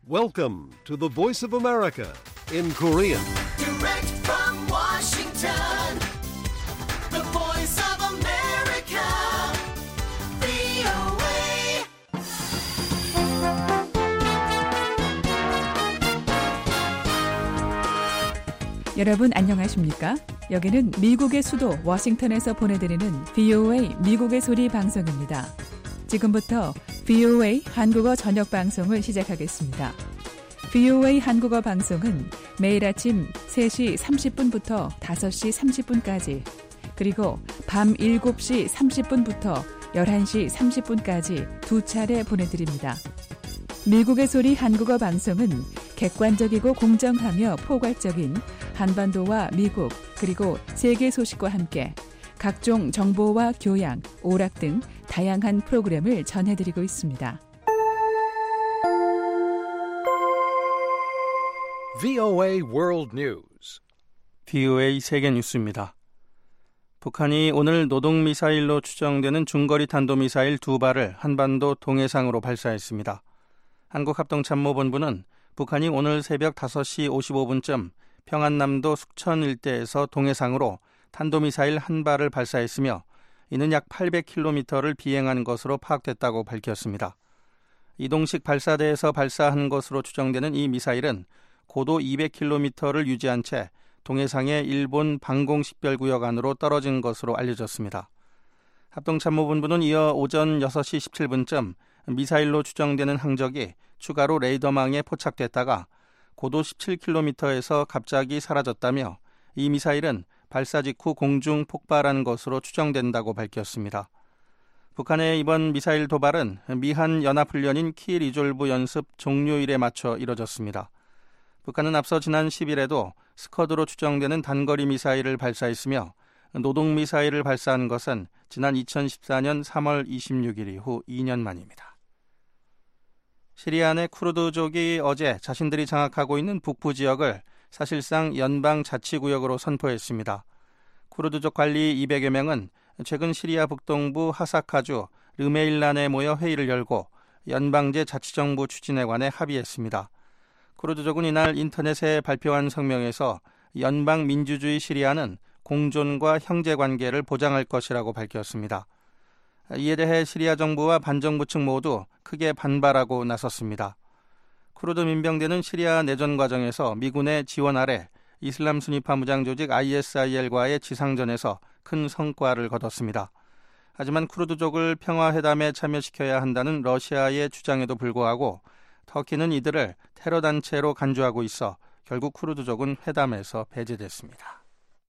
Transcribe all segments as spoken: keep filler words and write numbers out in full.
Welcome to the Voice of America in Korean. Direct from Washington, the Voice of America, 브이오에이. 여러분 안녕하십니까? 여기는 미국의 수도 워싱턴에서 보내드리는 브이오에이 미국의 소리 방송입니다. 지금부터 브이오에이 한국어 저녁 방송을 시작하겠습니다. 브이오에이 한국어 방송은 매일 아침 세 시 삼십 분부터 다섯 시 삼십 분까지 그리고 밤 일곱 시 삼십 분부터 열한 시 삼십 분까지 두 차례 보내드립니다. 미국의 소리 한국어 방송은 객관적이고 공정하며 포괄적인 한반도와 미국 그리고 세계 소식과 함께 각종 정보와 교양, 오락 등 다양한 프로그램을 전해드리고 있습니다. 브이오에이 World News. 브이오에이 세계 뉴스입니다. 북한이 오늘 노동미사일로 추정되는 중거리 탄도미사일 두 발을 한반도 동해상으로 발사했습니다. 한국합동참모본부는 북한이 오늘 새벽 다섯 시 오십오 분쯤 평안남도 숙천 일대에서 동해상으로 탄도미사일 한 발을 발사했으며 이는 약 팔백 킬로미터를 비행한 것으로 파악됐다고 밝혔습니다. 이동식 발사대에서 발사한 것으로 추정되는 이 미사일은 고도 이백 킬로미터를 유지한 채 동해상의 일본 방공식별구역 안으로 떨어진 것으로 알려졌습니다. 합동참모본부는 이어 오전 여섯 시 십칠 분쯤 미사일로 추정되는 항적이 추가로 레이더망에 포착됐다가 고도 십칠 킬로미터에서 갑자기 사라졌다며 이 미사일은 발사 직후 공중 폭발한 것으로 추정된다고 밝혔습니다. 북한의 이번 미사일 도발은 미한 연합훈련인 키 리졸브 연습 종료일에 맞춰 이뤄졌습니다. 북한은 앞서 지난 십 일에도 스커드로 추정되는 단거리 미사일을 발사했으며 노동미사일을 발사한 것은 지난 이천십사 년 삼월 이십육 일 이후 이 년 만입니다. 시리아 내 쿠르드족이 어제 자신들이 장악하고 있는 북부 지역을 사실상 연방자치구역으로 선포했습니다. 쿠르드족 관리 이백여 명은 최근 시리아 북동부 하사카주 르메일란에 모여 회의를 열고 연방제 자치정부 추진에 관해 합의했습니다. 쿠르드족은 이날 인터넷에 발표한 성명에서 연방민주주의 시리아는 공존과 형제관계를 보장할 것이라고 밝혔습니다. 이에 대해 시리아 정부와 반정부 측 모두 크게 반발하고 나섰습니다. 쿠르드 민병대는 시리아 내전 과정에서 미군의 지원 아래 이슬람 순위파 무장 조직 아이에스아이엘과의 지상전에서 큰 성과를 거뒀습니다. 하지만 쿠르드족을 평화회담에 참여시켜야 한다는 러시아의 주장에도 불구하고 터키는 이들을 테러 단체로 간주하고 있어 결국 쿠르드족은 회담에서 배제됐습니다.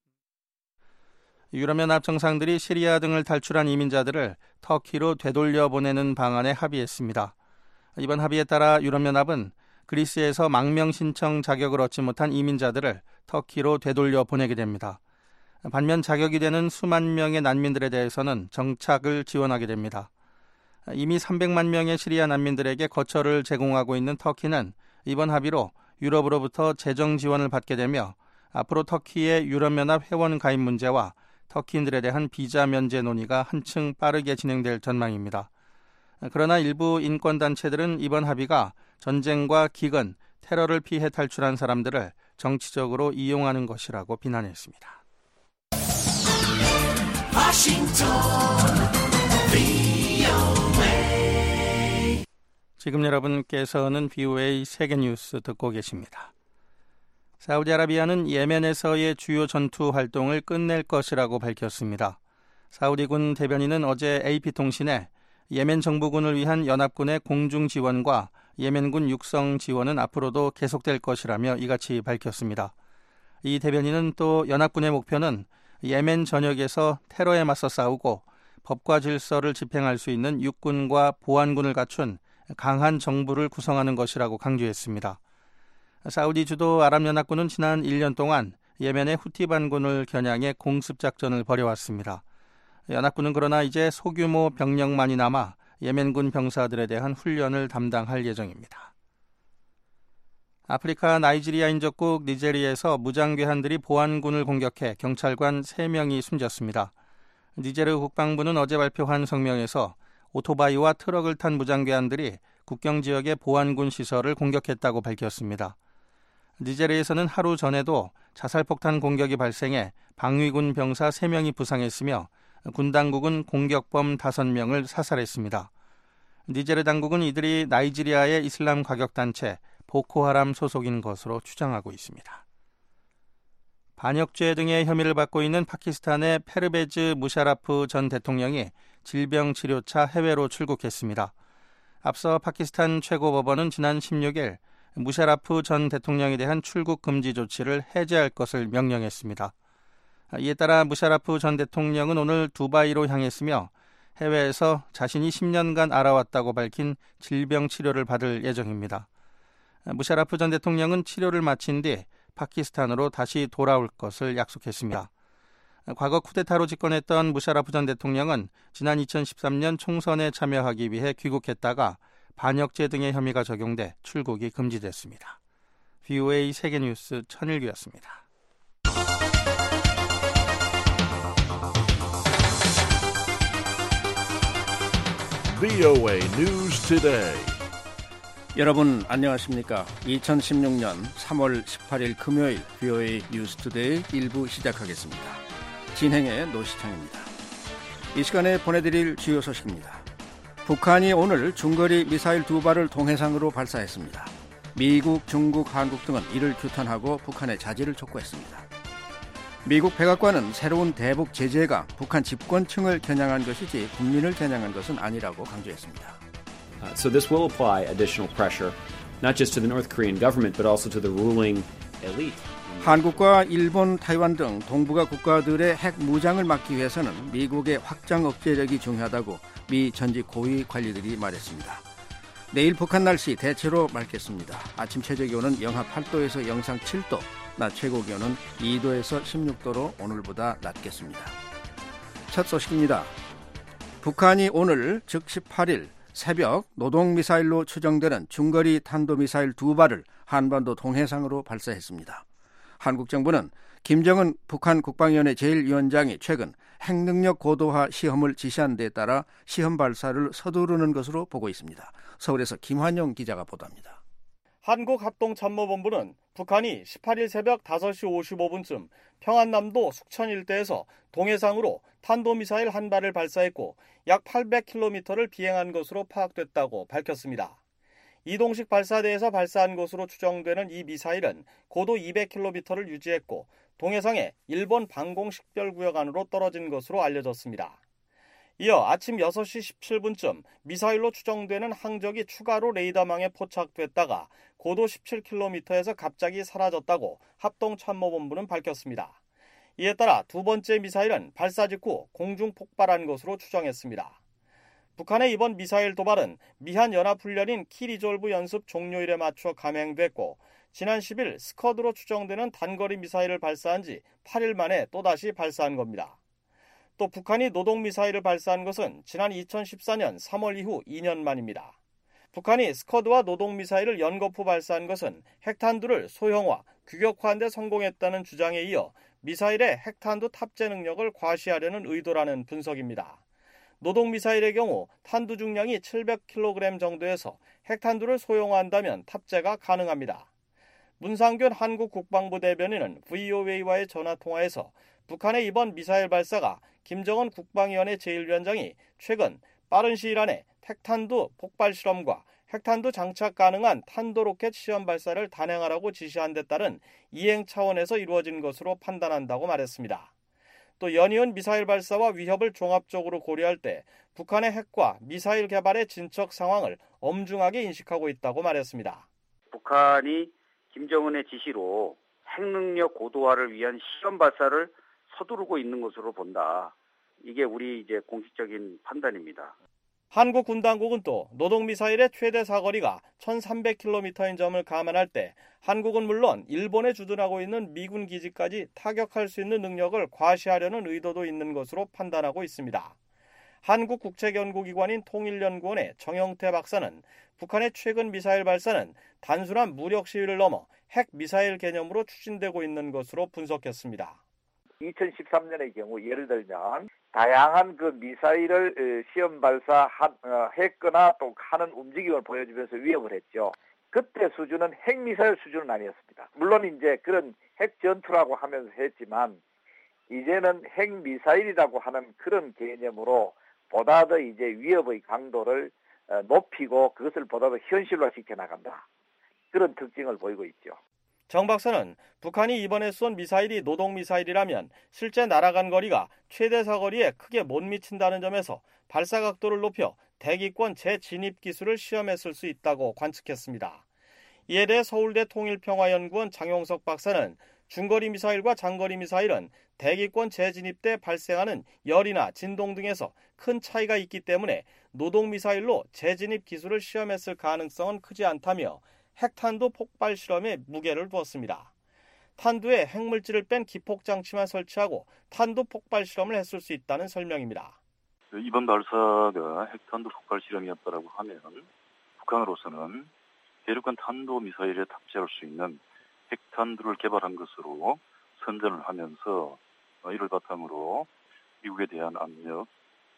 유럽연합 정상들이 시리아 등을 탈출한 이민자들을 터키로 되돌려 보내는 방안에 합의했습니다. 이번 합의에 따라 유럽연합은 그리스에서 망명 신청 자격을 얻지 못한 이민자들을 터키로 되돌려 보내게 됩니다. 반면 자격이 되는 수만 명의 난민들에 대해서는 정착을 지원하게 됩니다. 이미 삼백만 명의 시리아 난민들에게 거처를 제공하고 있는 터키는 이번 합의로 유럽으로부터 재정 지원을 받게 되며 앞으로 터키의 유럽연합 회원 가입 문제와 터키인들에 대한 비자 면제 논의가 한층 빠르게 진행될 전망입니다. 그러나 일부 인권단체들은 이번 합의가 전쟁과 기근, 테러를 피해 탈출한 사람들을 정치적으로 이용하는 것이라고 비난했습니다. 워싱턴, 브이오에이. 지금 여러분께서는 브이오에이 세계뉴스 듣고 계십니다. 사우디아라비아는 예멘에서의 주요 전투 활동을 끝낼 것이라고 밝혔습니다. 사우디군 대변인은 어제 에이피통신에 예멘 정부군을 위한 연합군의 공중 지원과 예멘군 육성 지원은 앞으로도 계속될 것이라며 이같이 밝혔습니다. 이 대변인은 또 연합군의 목표는 예멘 전역에서 테러에 맞서 싸우고 법과 질서를 집행할 수 있는 육군과 보안군을 갖춘 강한 정부를 구성하는 것이라고 강조했습니다. 사우디 주도 아랍연합군은 지난 일 년 동안 예멘의 후티 반군을 겨냥해 공습작전을 벌여왔습니다. 연합군은 그러나 이제 소규모 병력만이 남아 예멘군 병사들에 대한 훈련을 담당할 예정입니다. 아프리카 나이지리아 인접국 니제리에서 무장괴한들이 보안군을 공격해 경찰관 세 명이 숨졌습니다. 니제르 국방부는 어제 발표한 성명에서 오토바이와 트럭을 탄 무장괴한들이 국경 지역의 보안군 시설을 공격했다고 밝혔습니다. 니제르에서는 하루 전에도 자살폭탄 공격이 발생해 방위군 병사 세 명이 부상했으며 군 당국은 공격범 다섯 명을 사살했습니다. 니제르 당국은 이들이 나이지리아의 이슬람 과격단체 보코하람 소속인 것으로 추정하고 있습니다. 반역죄 등의 혐의를 받고 있는 파키스탄의 페르베즈 무샤라프 전 대통령이 질병치료차 해외로 출국했습니다. 앞서 파키스탄 최고법원은 지난 십육 일 무샤라프 전 대통령에 대한 출국 금지 조치를 해제할 것을 명령했습니다. 이에 따라 무샤라프 전 대통령은 오늘 두바이로 향했으며 해외에서 자신이 십 년간 알아왔다고 밝힌 질병 치료를 받을 예정입니다. 무샤라프 전 대통령은 치료를 마친 뒤 파키스탄으로 다시 돌아올 것을 약속했습니다. 과거 쿠데타로 집권했던 무샤라프 전 대통령은 지난 이천십삼 년 총선에 참여하기 위해 귀국했다가 반역죄 등의 혐의가 적용돼 출국이 금지됐습니다. 브이오에이 세계뉴스 천일규였습니다. 브이오에이 News Today. 여러분 안녕하십니까? 이천십육 년 삼월 십팔일 금요일 브이오에이 뉴스 투데이 일 부 시작하겠습니다. 진행의 노시창입니다. 이 시간에 보내드릴 주요 소식입니다. 북한이 오늘 중거리 미사일 두 발을 동해상으로 발사했습니다. 미국, 중국, 한국 등은 이를 규탄하고 북한의 자제를 촉구했습니다. 미국 백악관은 새로운 대북 제재가 북한 집권층을 겨냥한 것이지 국민을 겨냥한 것은 아니라고 강조했습니다. Uh, so this will apply additional pressure, not just to the North Korean government, but also to the ruling elite. 한국과 일본, 타이완 등 동북아 국가들의 핵 무장을 막기 위해서는 미국의 확장 억제력이 중요하다고 미 전직 고위 관리들이 말했습니다. 내일 북한 날씨 대체로 맑겠습니다. 아침 최저기온은 영하 팔 도에서 영상 칠 도, 낮 최고기온은 이 도에서 십육 도로 오늘보다 낮겠습니다. 첫 소식입니다. 북한이 오늘 즉 십팔 일 새벽 노동미사일로 추정되는 중거리 탄도미사일 두 발을 한반도 동해상으로 발사했습니다. 한국 정부는 김정은 북한 국방위원회 제일 위원장이 최근 핵능력 고도화 시험을 지시한 데에 따라 시험 발사를 서두르는 것으로 보고 있습니다. 서울에서 김환영 기자가 보도합니다. 한국합동참모본부는 북한이 십팔 일 새벽 다섯 시 오십오 분쯤 평안남도 숙천 일대에서 동해상으로 탄도미사일 한 발을 발사했고 약 팔백 킬로미터를 비행한 것으로 파악됐다고 밝혔습니다. 이동식 발사대에서 발사한 것으로 추정되는 이 미사일은 고도 이백 킬로미터를 유지했고 동해상의 일본 방공식별구역 안으로 떨어진 것으로 알려졌습니다. 이어 아침 여섯 시 십칠 분쯤 미사일로 추정되는 항적이 추가로 레이더망에 포착됐다가 고도 십칠 킬로미터에서 갑자기 사라졌다고 합동참모본부는 밝혔습니다. 이에 따라 두 번째 미사일은 발사 직후 공중 폭발한 것으로 추정했습니다. 북한의 이번 미사일 도발은 미한 연합훈련인 키리졸브 연습 종료일에 맞춰 감행됐고 지난 십 일 스커드로 추정되는 단거리 미사일을 발사한 지 팔 일 만에 또다시 발사한 겁니다. 또 북한이 노동미사일을 발사한 것은 지난 이천십사 년 삼월 이후 이 년 만입니다. 북한이 스커드와 노동미사일을 연거푸 발사한 것은 핵탄두를 소형화, 규격화한 데 성공했다는 주장에 이어 미사일의 핵탄두 탑재 능력을 과시하려는 의도라는 분석입니다. 노동미사일의 경우 탄두 중량이 칠백 킬로그램 정도에서 핵탄두를 소형화한다면 탑재가 가능합니다. 문상균 한국 국방부 대변인은 브이오에이와의 전화통화에서 북한의 이번 미사일 발사가 김정은 국방위원회 제일 위원장이 최근 빠른 시일 안에 핵탄두 폭발 실험과 핵탄두 장착 가능한 탄도로켓 시험 발사를 단행하라고 지시한 데 따른 이행 차원에서 이루어진 것으로 판단한다고 말했습니다. 또 연이은 미사일 발사와 위협을 종합적으로 고려할 때 북한의 핵과 미사일 개발의 진척 상황을 엄중하게 인식하고 있다고 말했습니다. 북한이 김정은의 지시로 핵능력 고도화를 위한 시험 발사를 서두르고 있는 것으로 본다. 이게 우리 이제 공식적인 판단입니다. 한국 군 당국은 또 노동미사일의 최대 사거리가 천삼백 킬로미터인 점을 감안할 때 한국은 물론 일본에 주둔하고 있는 미군 기지까지 타격할 수 있는 능력을 과시하려는 의도도 있는 것으로 판단하고 있습니다. 한국국책연구기관인 통일연구원의 정영태 박사는 북한의 최근 미사일 발사는 단순한 무력 시위를 넘어 핵 미사일 개념으로 추진되고 있는 것으로 분석했습니다. 이천십삼 년의 경우 예를 들면 다양한 그 미사일을 시험 발사했거나 또 하는 움직임을 보여주면서 위협을 했죠. 그때 수준은 핵미사일 수준은 아니었습니다. 물론 이제 그런 핵 전투라고 하면서 했지만 이제는 핵미사일이라고 하는 그런 개념으로 보다 더 이제 위협의 강도를 높이고 그것을 보다 더 현실화시켜 나간다. 그런 특징을 보이고 있죠. 정 박사는 북한이 이번에 쏜 미사일이 노동미사일이라면 실제 날아간 거리가 최대 사거리에 크게 못 미친다는 점에서 발사 각도를 높여 대기권 재진입 기술을 시험했을 수 있다고 관측했습니다. 이에 대해 서울대 통일평화연구원 장용석 박사는 중거리 미사일과 장거리 미사일은 대기권 재진입 때 발생하는 열이나 진동 등에서 큰 차이가 있기 때문에 노동미사일로 재진입 기술을 시험했을 가능성은 크지 않다며 핵탄두 폭발 실험에 무게를 두었습니다. 탄두에 핵물질을 뺀 기폭장치만 설치하고 탄두 폭발 실험을 했을 수 있다는 설명입니다. 이번 발사가 핵탄두 폭발 실험이었다고 하면 북한으로서는 대륙간 탄도미사일에 탑재할 수 있는 핵탄두를 개발한 것으로 선전을 하면서 이를 바탕으로 미국에 대한 압력,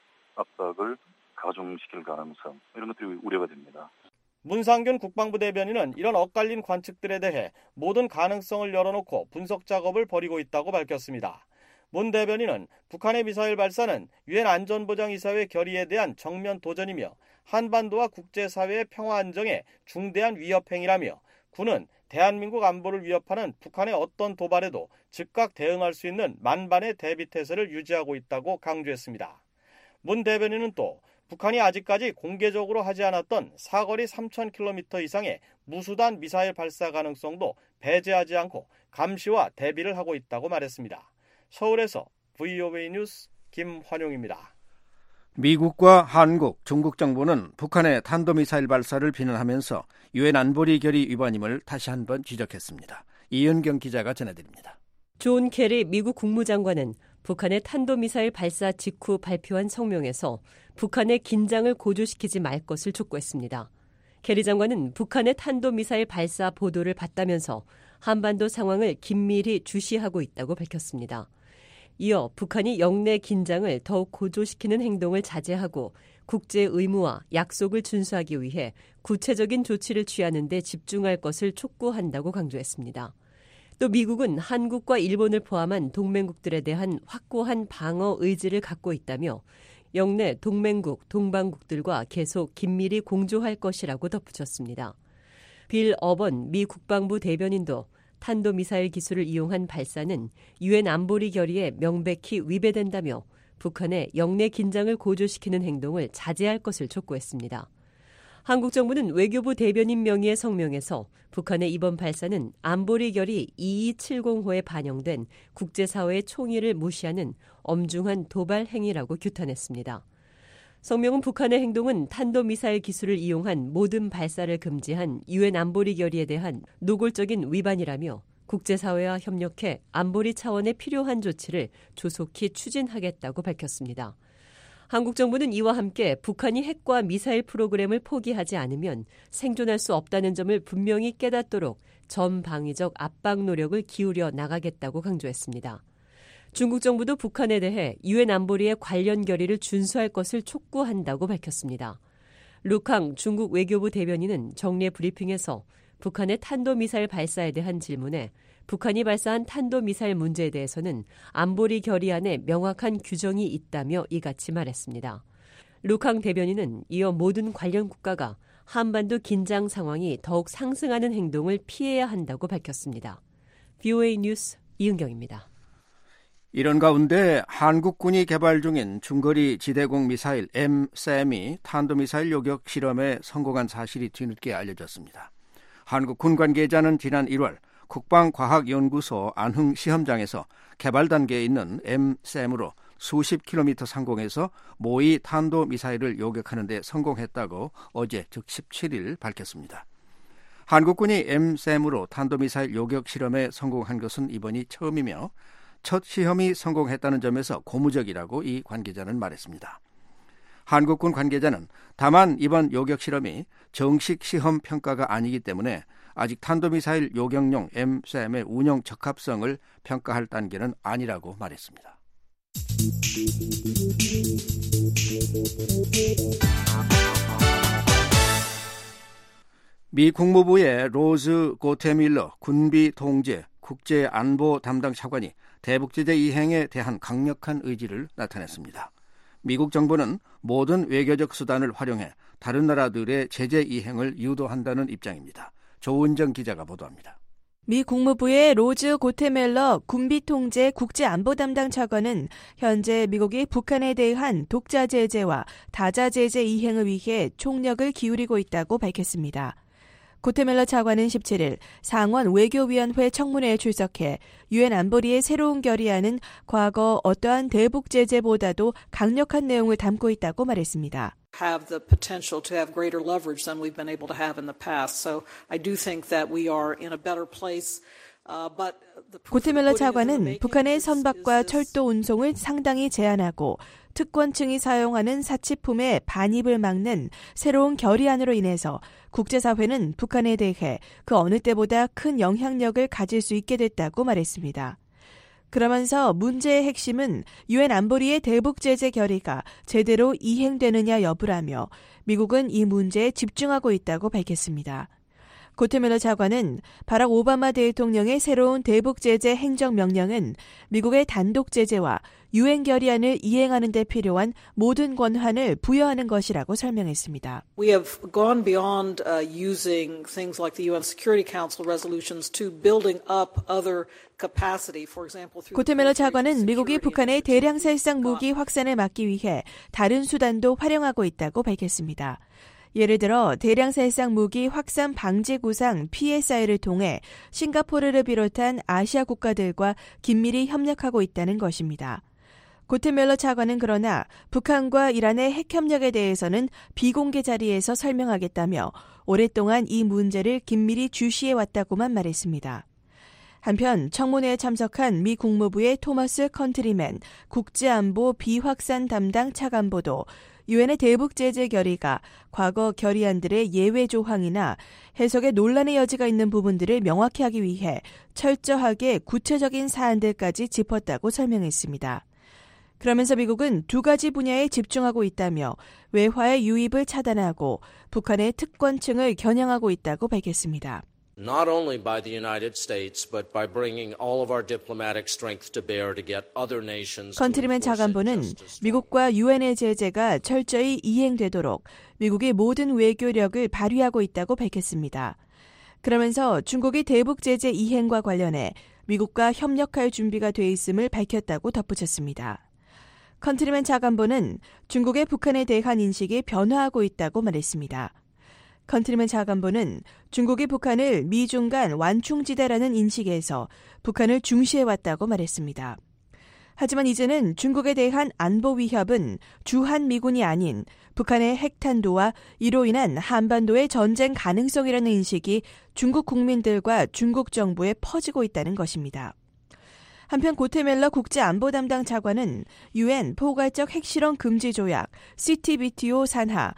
압박을 가중시킬 가능성 이런 것들이 우려가 됩니다. 문상균 국방부 대변인은 이런 엇갈린 관측들에 대해 모든 가능성을 열어놓고 분석 작업을 벌이고 있다고 밝혔습니다. 문 대변인은 북한의 미사일 발사는 유엔 안전보장이사회 결의에 대한 정면 도전이며 한반도와 국제사회의 평화 안정에 중대한 위협 행위라며 군은 대한민국 안보를 위협하는 북한의 어떤 도발에도 즉각 대응할 수 있는 만반의 대비태세를 유지하고 있다고 강조했습니다. 문 대변인은 또 북한이 아직까지 공개적으로 하지 않았던 사거리 삼천 킬로미터 이상의 무수단 미사일 발사 가능성도 배제하지 않고 감시와 대비를 하고 있다고 말했습니다. 서울에서 브이오에이 뉴스 김환용입니다. 미국과 한국, 중국 정부는 북한의 탄도미사일 발사를 비난하면서 유엔 안보리 결의 위반임을 다시 한번 지적했습니다. 이은경 기자가 전해드립니다. 존 케리 미국 국무장관은 북한의 탄도미사일 발사 직후 발표한 성명에서 북한의 긴장을 고조시키지 말 것을 촉구했습니다. 케리 장관은 북한의 탄도미사일 발사 보도를 봤다면서 한반도 상황을 긴밀히 주시하고 있다고 밝혔습니다. 이어 북한이 영내 긴장을 더욱 고조시키는 행동을 자제하고 국제 의무와 약속을 준수하기 위해 구체적인 조치를 취하는 데 집중할 것을 촉구한다고 강조했습니다. 또 미국은 한국과 일본을 포함한 동맹국들에 대한 확고한 방어 의지를 갖고 있다며 영내 동맹국, 동반국들과 계속 긴밀히 공조할 것이라고 덧붙였습니다. 빌 어번 미 국방부 대변인도 탄도미사일 기술을 이용한 발사는 유엔 안보리 결의에 명백히 위배된다며 북한의 영내 긴장을 고조시키는 행동을 자제할 것을 촉구했습니다. 한국 정부는 외교부 대변인 명의의 성명에서 북한의 이번 발사는 안보리 결의 이이칠공호에 반영된 국제사회의 총의를 무시하는 엄중한 도발 행위라고 규탄했습니다. 성명은 북한의 행동은 탄도미사일 기술을 이용한 모든 발사를 금지한 유엔 안보리 결의에 대한 노골적인 위반이라며 국제사회와 협력해 안보리 차원의 필요한 조치를 조속히 추진하겠다고 밝혔습니다. 한국 정부는 이와 함께 북한이 핵과 미사일 프로그램을 포기하지 않으면 생존할 수 없다는 점을 분명히 깨닫도록 전방위적 압박 노력을 기울여 나가겠다고 강조했습니다. 중국 정부도 북한에 대해 유엔 안보리의 관련 결의를 준수할 것을 촉구한다고 밝혔습니다. 루캉 중국 외교부 대변인은 정례 브리핑에서 북한의 탄도미사일 발사에 대한 질문에 북한이 발사한 탄도미사일 문제에 대해서는 안보리 결의 안에 명확한 규정이 있다며 이같이 말했습니다. 루캉 대변인은 이어 모든 관련 국가가 한반도 긴장 상황이 더욱 상승하는 행동을 피해야 한다고 밝혔습니다. 브이오에이 뉴스 이은경입니다. 이런 가운데 한국군이 개발 중인 중거리 지대공 미사일 엠샘이 탄도미사일 요격 실험에 성공한 사실이 뒤늦게 알려졌습니다. 한국 군 관계자는 지난 일월 국방과학연구소 안흥 시험장에서 개발 단계에 있는 엠샘으로 수십 킬로미터 상공에서 모의 탄도미사일을 요격하는 데 성공했다고 어제 즉 십칠일 밝혔습니다. 한국군이 엠샘으로 탄도미사일 요격 실험에 성공한 것은 이번이 처음이며 첫 시험이 성공했다는 점에서 고무적이라고 이 관계자는 말했습니다. 한국군 관계자는 다만 이번 요격 실험이 정식 시험 평가가 아니기 때문에 아직 탄도미사일 요격용 엠샘의 운영 적합성을 평가할 단계는 아니라고 말했습니다. 미 국무부의 로즈 고테밀러 군비 통제 국제안보 담당 차관이 대북 제재 이행에 대한 강력한 의지를 나타냈습니다. 미국 정부는 모든 외교적 수단을 활용해 다른 나라들의 제재 이행을 유도한다는 입장입니다. 조은정 기자가 보도합니다. 미 국무부의 로즈 고테멜러 군비통제 국제안보 담당 차관은 현재 미국이 북한에 대한 독자 제재와 다자 제재 이행을 위해 총력을 기울이고 있다고 밝혔습니다. 고테멜러 차관은 십칠 일 상원 외교위원회 청문회에 출석해 유엔 안보리의 새로운 결의안은 과거 어떠한 대북 제재보다도 강력한 내용을 담고 있다고 말했습니다. have the potential to have greater leverage than we've been able to have in the past. So I do think that we are in a better place. 고테멜러 차관은 북한의 선박과 철도 운송을 상당히 제한하고 특권층이 사용하는 사치품의 반입을 막는 새로운 결의안으로 인해서 국제사회는 북한에 대해 그 어느 때보다 큰 영향력을 가질 수 있게 됐다고 말했습니다. 그러면서 문제의 핵심은 유엔 안보리의 대북 제재 결의가 제대로 이행되느냐 여부라며 미국은 이 문제에 집중하고 있다고 밝혔습니다. 고테멜러 차관은 바락 오바마 대통령의 새로운 대북 제재 행정명령은 미국의 단독 제재와 유엔 결의안을 이행하는 데 필요한 모든 권한을 부여하는 것이라고 설명했습니다. We have gone beyond uh, using things like the 유엔 Security Council resolutions to building up other capacity. For example, through 고테멜러 차관은 미국이 북한의 대량 살상 무기 확산을 막기 위해 다른 수단도 활용하고 있다고 밝혔습니다. 예를 들어 대량 살상 무기 확산 방지 구상 피에스아이를 통해 싱가포르를 비롯한 아시아 국가들과 긴밀히 협력하고 있다는 것입니다. 고테멜러 차관은 그러나 북한과 이란의 핵 협력에 대해서는 비공개 자리에서 설명하겠다며 오랫동안 이 문제를 긴밀히 주시해왔다고만 말했습니다. 한편 청문회에 참석한 미 국무부의 토머스 컨트리맨 국제안보 비확산 담당 차관보도 유엔의 대북 제재 결의가 과거 결의안들의 예외 조항이나 해석에 논란의 여지가 있는 부분들을 명확히 하기 위해 철저하게 구체적인 사안들까지 짚었다고 설명했습니다. 그러면서 미국은 두 가지 분야에 집중하고 있다며 외화의 유입을 차단하고 북한의 특권층을 겨냥하고 있다고 밝혔습니다. Not only by the United States, but by bringing all of our diplomatic strength to bear to get other nations. 컨트리맨 차관보는 미국과 유엔의 제재가 철저히 이행되도록 미국의 모든 외교력을 발휘하고 있다고 밝혔습니다. 그러면서 중국의 대북 제재 이행과 관련해 미국과 협력할 준비가 돼 있음을 밝혔다고 덧붙였습니다. 컨트리맨 차관보는 중국의 북한에 대한 인식이 변화하고 있다고 말했습니다. 컨트리맨 차관보는 중국이 북한을 미중 간 완충지대라는 인식에서 북한을 중시해왔다고 말했습니다. 하지만 이제는 중국에 대한 안보 위협은 주한미군이 아닌 북한의 핵탄두와 이로 인한 한반도의 전쟁 가능성이라는 인식이 중국 국민들과 중국 정부에 퍼지고 있다는 것입니다. 한편 고테멜러 국제안보 담당 차관은 유엔 포괄적 핵실험 금지 조약, 씨티비티오 산하,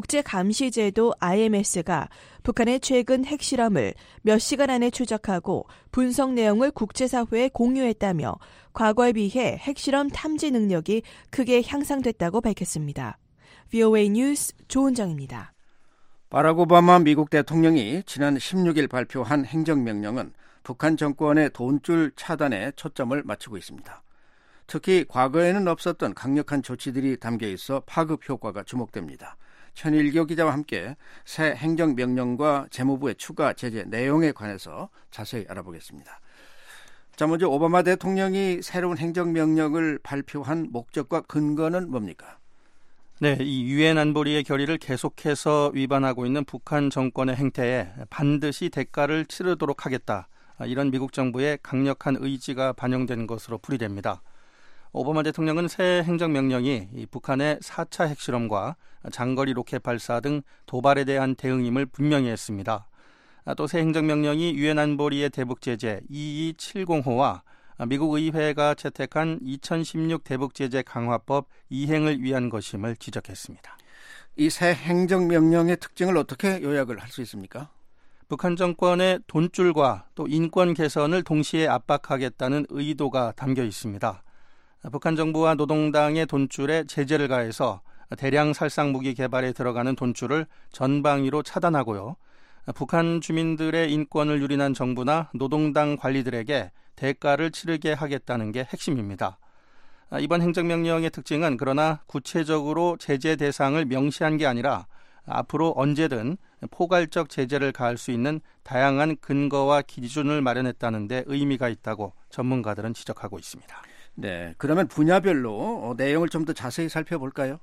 국제감시제도 아이엠에스가 북한의 최근 핵실험을 몇 시간 안에 추적하고 분석 내용을 국제사회에 공유했다며 과거에 비해 핵실험 탐지 능력이 크게 향상됐다고 밝혔습니다. 브이오에이 뉴스 조은정입니다. 바락 오바마 미국 대통령이 지난 십육 일 발표한 행정명령은 북한 정권의 돈줄 차단에 초점을 맞추고 있습니다. 특히 과거에는 없었던 강력한 조치들이 담겨 있어 파급 효과가 주목됩니다. 천일교 기자와 함께 새 행정명령과 재무부의 추가 제재 내용에 관해서 자세히 알아보겠습니다. 자, 먼저 오바마 대통령이 새로운 행정명령을 발표한 목적과 근거는 뭡니까? 네, 이 유엔 안보리의 결의를 계속해서 위반하고 있는 북한 정권의 행태에 반드시 대가를 치르도록 하겠다. 이런 미국 정부의 강력한 의지가 반영된 것으로 풀이됩니다. 오바마 대통령은 새 행정명령이 이 북한의 사 차 핵실험과 장거리 로켓 발사 등 도발에 대한 대응임을 분명히 했습니다. 또 새 행정명령이 유엔 안보리의 대북 제재 이이칠공호와 미국 의회가 채택한 이천십육 대북 제재 강화법 이행을 위한 것임을 지적했습니다. 이 새 행정명령의 특징을 어떻게 요약을 할 수 있습니까? 북한 정권의 돈줄과 또 인권 개선을 동시에 압박하겠다는 의도가 담겨 있습니다. 북한 정부와 노동당의 돈줄에 제재를 가해서 대량 살상 무기 개발에 들어가는 돈줄을 전방위로 차단하고요. 북한 주민들의 인권을 유린한 정부나 노동당 관리들에게 대가를 치르게 하겠다는 게 핵심입니다. 이번 행정명령의 특징은 그러나 구체적으로 제재 대상을 명시한 게 아니라 앞으로 언제든 포괄적 제재를 가할 수 있는 다양한 근거와 기준을 마련했다는 데 의미가 있다고 전문가들은 지적하고 있습니다. 네, 그러면 분야별로 내용을 좀 더 자세히 살펴볼까요?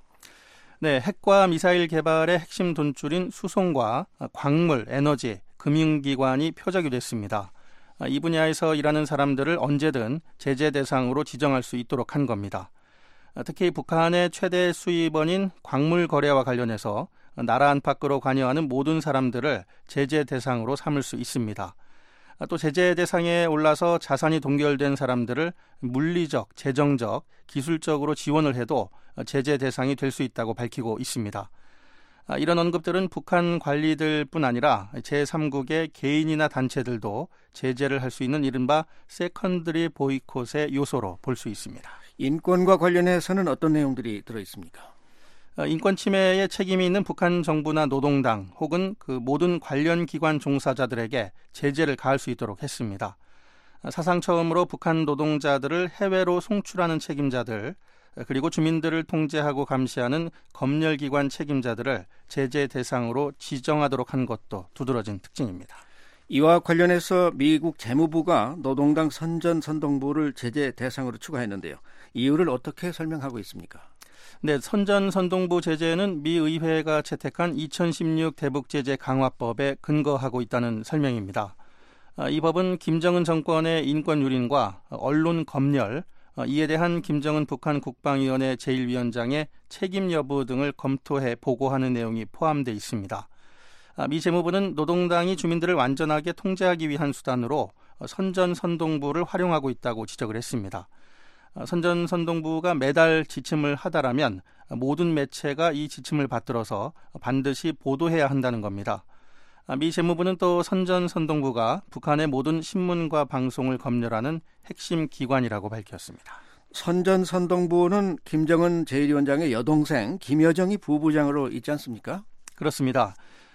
네, 핵과 미사일 개발의 핵심 돈줄인 수송과 광물, 에너지, 금융기관이 표적이 됐습니다. 이 분야에서 일하는 사람들을 언제든 제재 대상으로 지정할 수 있도록 한 겁니다. 특히 북한의 최대 수입원인 광물 거래와 관련해서 나라 안팎으로 관여하는 모든 사람들을 제재 대상으로 삼을 수 있습니다. 또 제재 대상에 올라서 자산이 동결된 사람들을 물리적, 재정적, 기술적으로 지원을 해도 제재 대상이 될 수 있다고 밝히고 있습니다. 이런 언급들은 북한 관리들뿐 아니라 제삼국의 개인이나 단체들도 제재를 할 수 있는 이른바 세컨드리 보이콧의 요소로 볼 수 있습니다. 인권과 관련해서는 어떤 내용들이 들어있습니까? 인권 침해에 책임이 있는 북한 정부나 노동당 혹은 그 모든 관련 기관 종사자들에게 제재를 가할 수 있도록 했습니다. 사상 처음으로 북한 노동자들을 해외로 송출하는 책임자들 그리고 주민들을 통제하고 감시하는 검열기관 책임자들을 제재 대상으로 지정하도록 한 것도 두드러진 특징입니다. 이와 관련해서 미국 재무부가 노동당 선전선동부를 제재 대상으로 추가했는데요. 이유를 어떻게 설명하고 있습니까? 네, 선전선동부 제재는 미 의회가 채택한 이천십육 대북제재 강화법에 근거하고 있다는 설명입니다. 이 법은 김정은 정권의 인권 유린과 언론 검열, 이에 대한 김정은 북한 국방위원회 제일 위원장의 책임 여부 등을 검토해 보고하는 내용이 포함되어 있습니다. 미 재무부는 노동당이 주민들을 완전하게 통제하기 위한 수단으로 선전선동부를 활용하고 있다고 지적을 했습니다. 선전선동부가 매달 지침을 하다라면 모든 매체가 이 지침을 받들어서 반드시 보도해야 한다는 겁니다. 미 재무부는 또 선전선동부가 북한의 모든 신문과 방송을 검열하는 핵심 기관이라고 밝혔습니다. 선전선동부는 김정은 제일 위원장의 여동생 김여정이 부부장으로 있지 않습니까? 그렇습니다.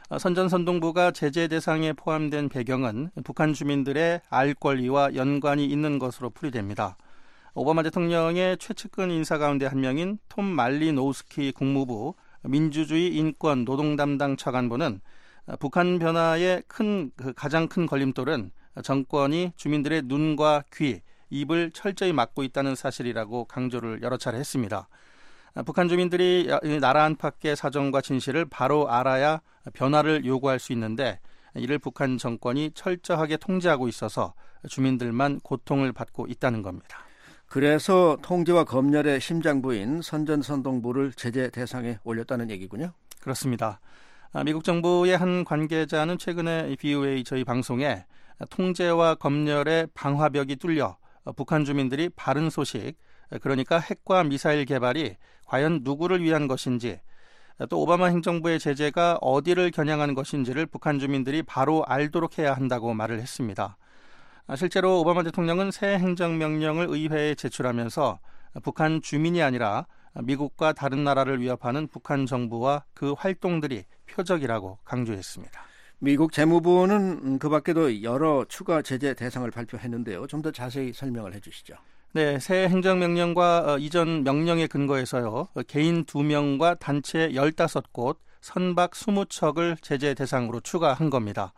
선전선동부가 제재 대상에 포함된 배경은 북한 주민들의 알 권리와 연관이 있는 것으로 풀이됩니다. 오바마 대통령의 최측근 인사 가운데 한 명인 톰 말리노우스키 국무부 민주주의 인권 노동 담당 차관보는 북한 변화의 큰, 그 가장 큰 걸림돌은 정권이 주민들의 눈과 귀, 입을 철저히 막고 있다는 사실이라고 강조를 여러 차례 했습니다. 북한 주민들이 나라 안팎의 사정과 진실을 바로 알아야 변화를 요구할 수 있는데 이를 북한 정권이 철저하게 통제하고 있어서 주민들만 고통을 받고 있다는 겁니다. 그래서 통제와 검열의 심장부인 선전선동부를 제재 대상에 올렸다는 얘기군요. 그렇습니다. 미국 정부의 한 관계자는 최근에 비오에이 저희 방송에 통제와 검열의 방화벽이 뚫려 북한 주민들이 바른 소식, 그러니까 핵과 미사일 개발이 과연 누구를 위한 것인지, 또 오바마 행정부의 제재가 어디를 겨냥한 것인지를 북한 주민들이 바로 알도록 해야 한다고 말을 했습니다. 실제로 오바마 대통령은 새 행정명령을 의회에 제출하면서 북한 주민이 아니라 미국과 다른 나라를 위협하는 북한 정부와 그 활동들이 표적이라고 강조했습니다. 미국 재무부는 그 밖에도 여러 추가 제재 대상을 발표했는데요. 좀 더 자세히 설명을 해 주시죠. 네, 새 행정명령과 이전 명령에 근거해서요. 개인 두 명과 단체 열다섯 곳, 선박 이십 척을 제재 대상으로 추가한 겁니다.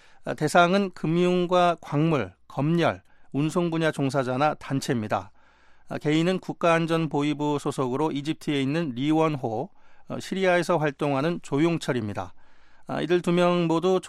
대상은 금융과 광물, 검열, 운송 분야 종사자나 단체입니다. 개인은 국가안전보위부 소속으로 이집트에 있는 리원호, 시리아에서 활동하는 조용철입니다. 이들 두 명 모두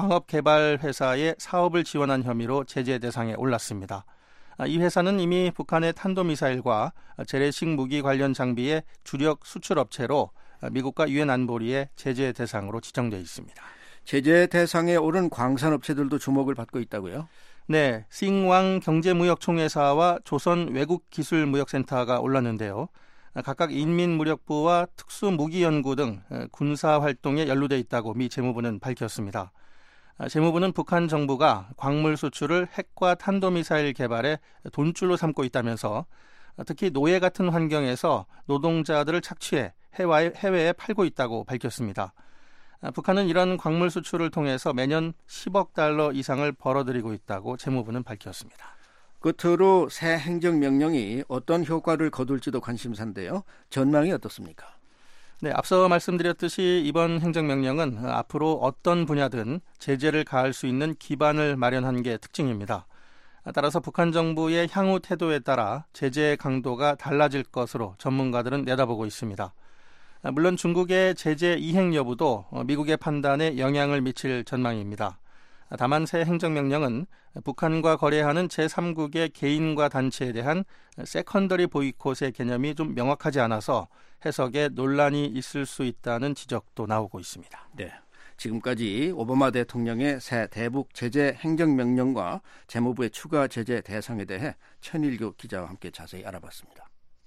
조선광업개발회사의 사업을 지원한 혐의로 제재 대상에 올랐습니다. 이 회사는 이미 북한의 탄도미사일과 재래식 무기 관련 장비의 주력 수출업체로 미국과 유엔 안보리의 제재 대상으로 지정되어 있습니다. 제재 대상에 오른 광산업체들도 주목을 받고 있다고요? 네, 싱왕 경제무역총회사와 조선 외국기술무역센터가 올랐는데요. 각각 인민무력부와 특수무기연구 등 군사활동에 연루돼 있다고 미 재무부는 밝혔습니다. 재무부는 북한 정부가 광물 수출을 핵과 탄도미사일 개발에 돈줄로 삼고 있다면서 특히 노예 같은 환경에서 노동자들을 착취해 해외에, 해외에 팔고 있다고 밝혔습니다. 북한은 이런 광물 수출을 통해서 매년 십억 달러 이상을 벌어들이고 있다고 재무부는 밝혔습니다. 끝으로 새 행정명령이 어떤 효과를 거둘지도 관심사인데요. 전망이 어떻습니까? 네, 앞서 말씀드렸듯이 이번 행정명령은 앞으로 어떤 분야든 제재를 가할 수 있는 기반을 마련한 게 특징입니다. 따라서 북한 정부의 향후 태도에 따라 제재의 강도가 달라질 것으로 전문가들은 내다보고 있습니다. 물론 중국의 제재 이행 여부도 미국의 판단에 영향을 미칠 전망입니다. 다만 새 행정명령은 북한과 거래하는 제삼국의 개인과 단체에 대한 세컨더리 보이콧의 개념이 좀 명확하지 않아서 해석에 논란이 있을 수 있다는 지적도 나오고 있습니다. 네, 지금까지 오바마 대통령의 새 대북 제재 행정명령과 재무부의 추가 제재 대상에 대해 천일교 기자와 함께 자세히 알아봤습니다.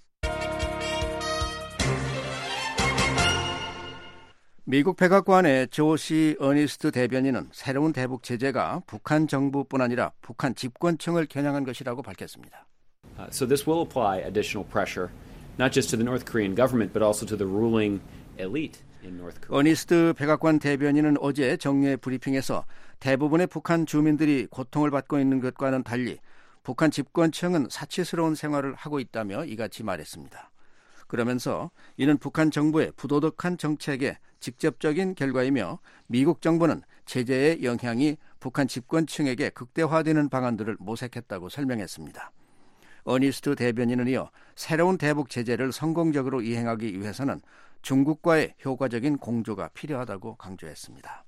미국 백악관의 조시 어니스트 대변인은 새로운 대북 제재가 북한 정부뿐 아니라 북한 집권층을 겨냥한 것이라고 밝혔습니다. Uh, so this will apply additional pressure, not just to the North Korean government, but also to the ruling elite in North Korea. 어니스트 백악관 대변인은 어제 정례 브리핑에서 대부분의 북한 주민들이 고통을 받고 있는 것과는 달리 북한 집권층은 사치스러운 생활을 하고 있다며 이같이 말했습니다. 그러면서 이는 북한 정부의 부도덕한 정책의 직접적인 결과이며 미국 정부는 제재의 영향이 북한 집권층에게 극대화되는 방안들을 모색했다고 설명했습니다. 어니스트 대변인은 이어 새로운 대북 제재를 성공적으로 이행하기 위해서는 중국과의 효과적인 공조가 필요하다고 강조했습니다.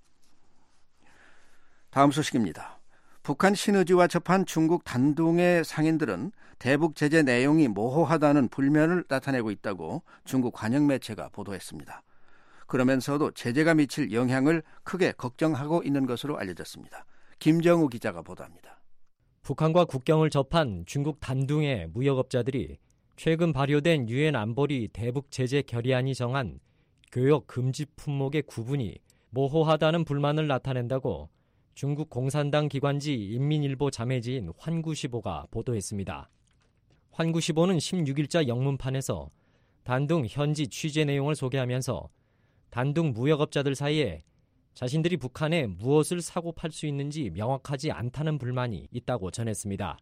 다음 소식입니다. 북한 신의주와 접한 중국 단둥의 상인들은 대북 제재 내용이 모호하다는 불만을 나타내고 있다고 중국 관영 매체가 보도했습니다. 그러면서도 제재가 미칠 영향을 크게 걱정하고 있는 것으로 알려졌습니다. 김정우 기자가 보도합니다. 북한과 국경을 접한 중국 단둥의 무역업자들이 최근 발효된 유엔 안보리 대북 제재 결의안이 정한 교역 금지 품목의 구분이 모호하다는 불만을 나타낸다고 중국 공산당 기관지 인민일보 자매지인 환구시보가 보도했습니다. 환구시보는 십육일자 영문판에서 단둥 현지 취재 내용을 소개하면서 단둥 무역업자들 사이에 자신들이 북한에 무엇을 사고 팔 수 있는지 명확하지 않다는 불만이 있다고 전했습니다.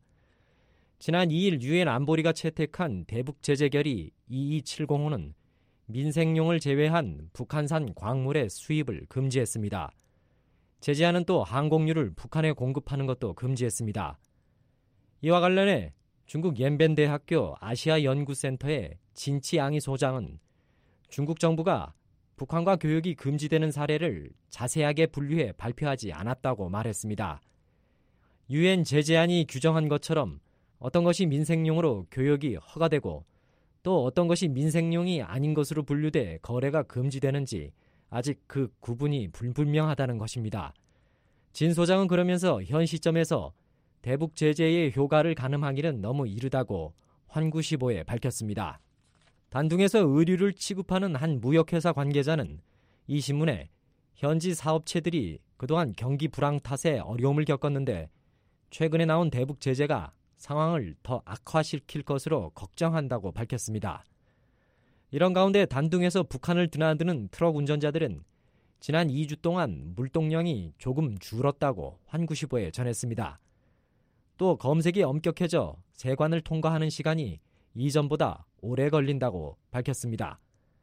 지난 이일 유엔 안보리가 채택한 대북 제재 결의 이이칠공호는 민생용을 제외한 북한산 광물의 수입을 금지했습니다. 제재안은 또 항공유를 북한에 공급하는 것도 금지했습니다. 이와 관련해 중국 옌벤대학교 아시아연구센터의 진치앙이 소장은 중국 정부가 북한과 교역이 금지되는 사례를 자세하게 분류해 발표하지 않았다고 말했습니다. 유엔 제재안이 규정한 것처럼 어떤 것이 민생용으로 교역이 허가되고 또 어떤 것이 민생용이 아닌 것으로 분류돼 거래가 금지되는지 아직 그 구분이 불분명하다는 것입니다. 진 소장은 그러면서 현 시점에서 대북 제재의 효과를 가늠하기는 너무 이르다고 환구시보에 밝혔습니다. 단둥에서 의류를 취급하는 한 무역회사 관계자는 이 신문에 현지 사업체들이 그동안 경기 불황 탓에 어려움을 겪었는데 최근에 나온 대북 제재가 상황을 더 악화시킬 것으로 걱정한다고 밝혔습니다. 이런 가운데 단둥에서 북한을 드나드는 트럭 운전자들은 지난 이 주 동안 물동량이 조금 줄었다고 환구시보에 전했습니다. 또 검색이 엄격해져 세관을 통과하는 시간이 이전보다 오래 걸린다고 밝혔습니다.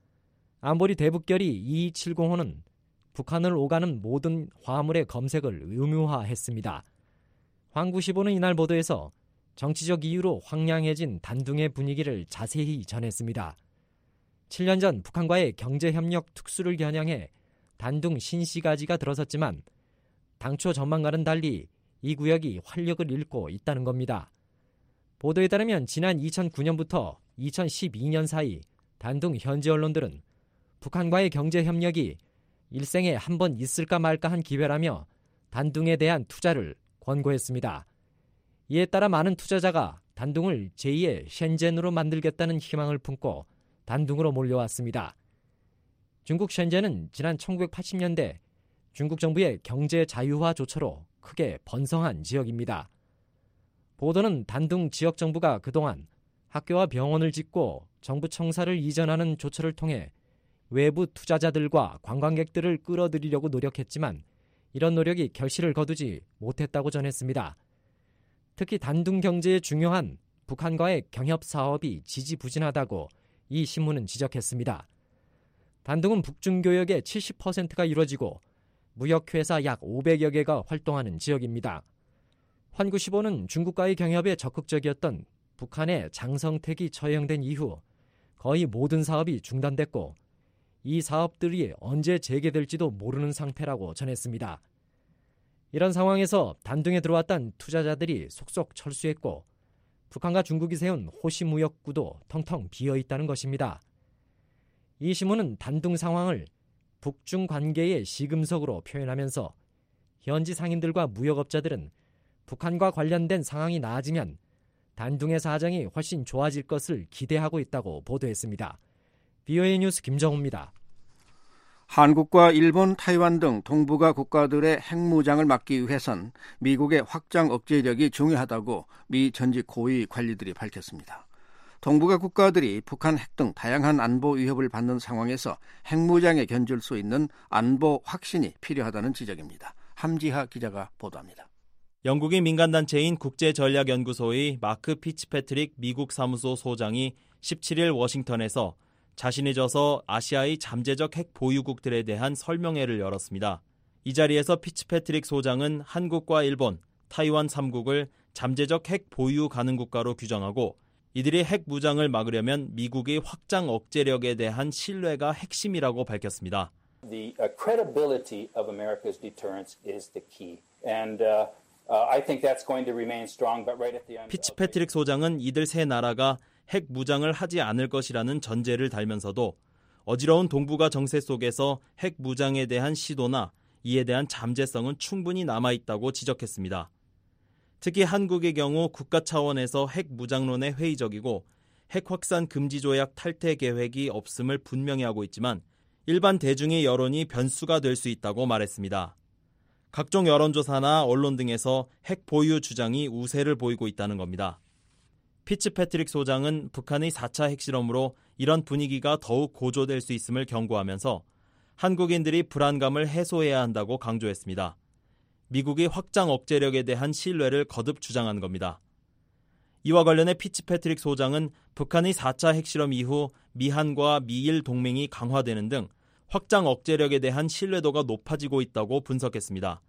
안보리 대북결의 이이칠공호는 북한을 오가는 모든 화물의 검색을 의무화했습니다. 환구시보는 이날 보도에서 정치적 이유로 황량해진 단둥의 분위기를 자세히 전했습니다. 칠 년 전 북한과의 경제협력 특수를 겨냥해 단둥 신시가지가 들어섰지만 당초 전망과는 달리 이 구역이 활력을 잃고 있다는 겁니다. 보도에 따르면 지난 이천구년부터 이천십이년 사이 단둥 현지 언론들은 북한과의 경제협력이 일생에 한 번 있을까 말까 한 기회라며 단둥에 대한 투자를 권고했습니다. 이에 따라 많은 투자자가 단둥을 제이의 셴젠으로 만들겠다는 희망을 품고 단둥으로 몰려왔습니다. 중국 셴젠은 지난 천구백팔십년대 중국 정부의 경제 자유화 조처로 크게 번성한 지역입니다. 보도는 단둥 지역 정부가 그동안 학교와 병원을 짓고 정부 청사를 이전하는 조처를 통해 외부 투자자들과 관광객들을 끌어들이려고 노력했지만 이런 노력이 결실을 거두지 못했다고 전했습니다. 특히 단둥 경제에 중요한 북한과의 경협 사업이 지지부진하다고 이 신문은 지적했습니다. 단둥은 북중교역의 칠십 퍼센트가 이루어지고 무역회사 약 오백여 개가 활동하는 지역입니다. 환구십오는 중국과의 경협에 적극적이었던 북한의 장성택이 처형된 이후 거의 모든 사업이 중단됐고 이 사업들이 언제 재개될지도 모르는 상태라고 전했습니다. 이런 상황에서 단둥에 들어왔던 투자자들이 속속 철수했고 북한과 중국이 세운 호시무역구도 텅텅 비어있다는 것입니다. 이 신문은 단둥 상황을 북중 관계의 시금석으로 표현하면서 현지 상인들과 무역업자들은 북한과 관련된 상황이 나아지면 단둥의 사정이 훨씬 좋아질 것을 기대하고 있다고 보도했습니다. 비오에이 뉴스 김정우입니다. 한국과 일본, 타이완 등 동북아 국가들의 핵무장을 막기 위해선 미국의 확장 억제력이 중요하다고 미 전직 고위 관리들이 밝혔습니다. 동북아 국가들이 북한 핵 등 다양한 안보 위협을 받는 상황에서 핵무장에 견줄 수 있는 안보 확신이 필요하다는 지적입니다. 함지하 기자가 보도합니다. 영국의 민간단체인 국제전략연구소의 마크 피츠패트릭 미국 사무소 소장이 십칠일 워싱턴에서 자신이 져서 아시아의 잠재적 핵 보유국들에 대한 설명회를 열었습니다. 이 자리에서 피츠패트릭 소장은 한국과 일본, 타이완 삼 국을 잠재적 핵 보유 가능 국가로 규정하고 이들이 핵 무장을 막으려면 미국의 확장 억제력에 대한 신뢰가 핵심이라고 밝혔습니다. The uh, credibility of America's deterrence is the key. And uh, uh, I think that's going to remain strong, but right at the end. 피츠패트릭 소장은 이들 세 나라가 핵 무장을 하지 않을 것이라는 전제를 달면서도 어지러운 동북아 정세 속에서 핵 무장에 대한 시도나 이에 대한 잠재성은 충분히 남아있다고 지적했습니다. 특히 한국의 경우 국가 차원에서 핵 무장론에 회의적이고 핵 확산 금지 조약 탈퇴 계획이 없음을 분명히 하고 있지만 일반 대중의 여론이 변수가 될 수 있다고 말했습니다. 각종 여론조사나 언론 등에서 핵 보유 주장이 우세를 보이고 있다는 겁니다. 피츠패트릭 소장은 북한의 사 차 핵실험으로 이런 분위기가 더욱 고조될 수 있음을 경고하면서 한국인들이 불안감을 해소해야 한다고 강조했습니다. 미국의 확장 억제력에 대한 신뢰를 거듭 주장한 겁니다. 이와 관련해 피츠패트릭 소장은 북한의 사 차 핵실험 이후 미한과 미일 동맹이 강화되는 등 확장 억제력에 대한 신뢰도가 높아지고 있다고 분석했습니다.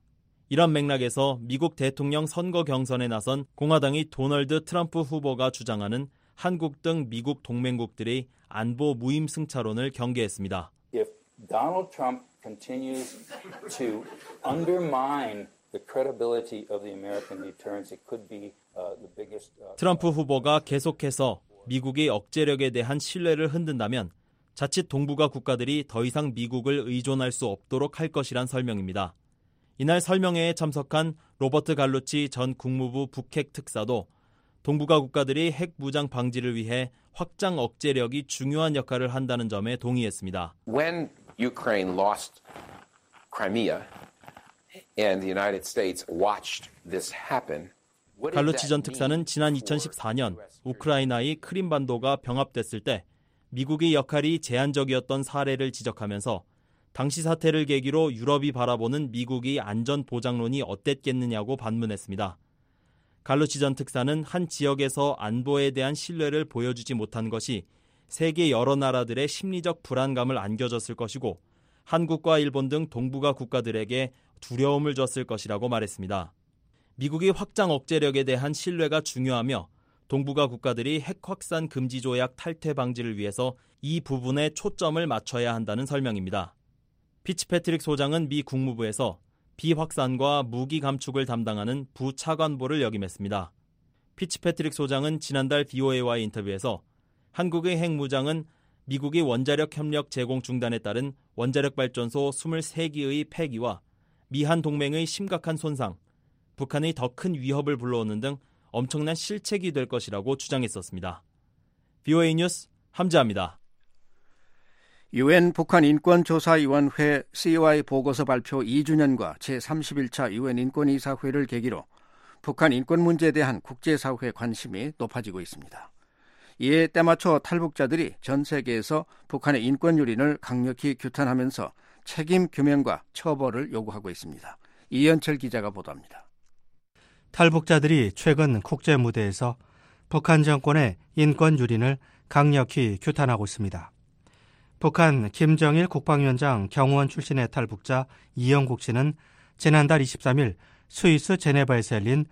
이런 맥락에서 미국 대통령 선거 경선에 나선 공화당의 도널드 트럼프 후보가 주장하는 한국 등 미국 동맹국들의 안보 무임승차론을 경계했습니다. If Donald Trump continues to undermine the credibility of the American deterrence, it could be uh, the biggest. Uh, 트럼프 후보가 계속해서 미국의 억제력에 대한 신뢰를 흔든다면 자칫 동북아 국가들이 더 이상 미국을 의존할 수 없도록 할 것이란 설명입니다. 이날 설명회에 참석한 로버트 갈루치 전 국무부 북핵 특사도 동북아 국가들이 핵 무장 방지를 위해 확장 억제력이 중요한 역할을 한다는 점에 동의했습니다. When Ukraine lost Crimea and the United States watched this happen, 갈루치 전 특사는 지난 이천십사 년 우크라이나의 크림반도가 병합됐을 때 미국의 역할이 제한적이었던 사례를 지적하면서 당시 사태를 계기로 유럽이 바라보는 미국의 안전보장론이 어땠겠느냐고 반문했습니다. 갈루치 전 특사는 한 지역에서 안보에 대한 신뢰를 보여주지 못한 것이 세계 여러 나라들의 심리적 불안감을 안겨줬을 것이고 한국과 일본 등 동북아 국가들에게 두려움을 줬을 것이라고 말했습니다. 미국의 확장 억제력에 대한 신뢰가 중요하며 동북아 국가들이 핵 확산 금지 조약 탈퇴 방지를 위해서 이 부분에 초점을 맞춰야 한다는 설명입니다. 피츠패트릭 소장은 미 국무부에서 비확산과 무기 감축을 담당하는 부차관보를 역임했습니다. 피츠패트릭 소장은 지난달 비오에이와의 인터뷰에서 한국의 핵무장은 미국의 원자력 협력 제공 중단에 따른 원자력 발전소 이십삼 기의 폐기와 미한 동맹의 심각한 손상, 북한의 더 큰 위협을 불러오는 등 엄청난 실책이 될 것이라고 주장했었습니다. 비오에이 뉴스 함지아입니다. 유엔 북한 인권조사위원회 씨오아이 보고서 발표 이 주년과 제삼십일 차 유엔 인권이사회를 계기로 북한 인권 문제에 대한 국제사회의 관심이 높아지고 있습니다. 이에 때맞춰 탈북자들이 전 세계에서 북한의 인권 유린을 강력히 규탄하면서 책임 규명과 처벌을 요구하고 있습니다. 이현철 기자가 보도합니다. 탈북자들이 최근 국제 무대에서 북한 정권의 인권 유린을 강력히 규탄하고 있습니다. 북한 김정일 국방위원장 경호원 출신의 탈북자 이영국 씨는 지난달 이십삼일 스위스 제네바에서 열린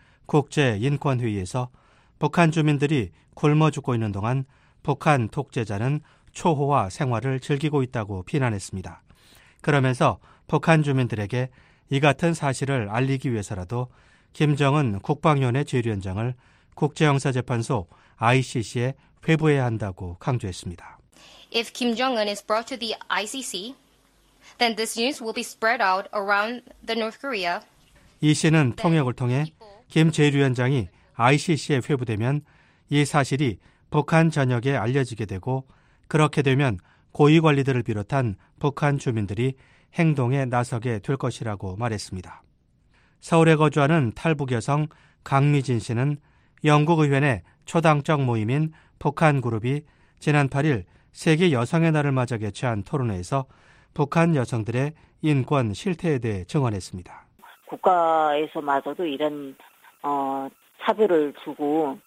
국제인권회의에서 북한 주민들이 굶어 죽고 있는 동안 북한 독재자는 초호화 생활을 즐기고 있다고 비난했습니다. 그러면서 북한 주민들에게 이 같은 사실을 알리기 위해서라도 김정은 국방위원회 주위원장을 국제형사재판소 아이씨씨에 회부해야 한다고 강조했습니다. If Kim Jong-un is brought to the 아이씨씨, then this news will be spread out around the North Korea. 이 씨는 통역을 통해 김 제1위원장이 아이씨씨에 회부되면 이 사실이 북한 전역에 알려지게 되고 그렇게 되면 고위 관리들을 비롯한 북한 주민들이 행동에 나서게 될 것이라고 말했습니다. 서울에 거주하는 탈북 여성 강미진 씨는 영국 의회 초당적 모임인 북한 그룹이 지난 팔일 세계 여성의 날을 맞아 개최한 토론회에서 북한 여성들의 인권 실태에 대해 증언했습니다. 국가에서마저도 이런 어, 차별을 두고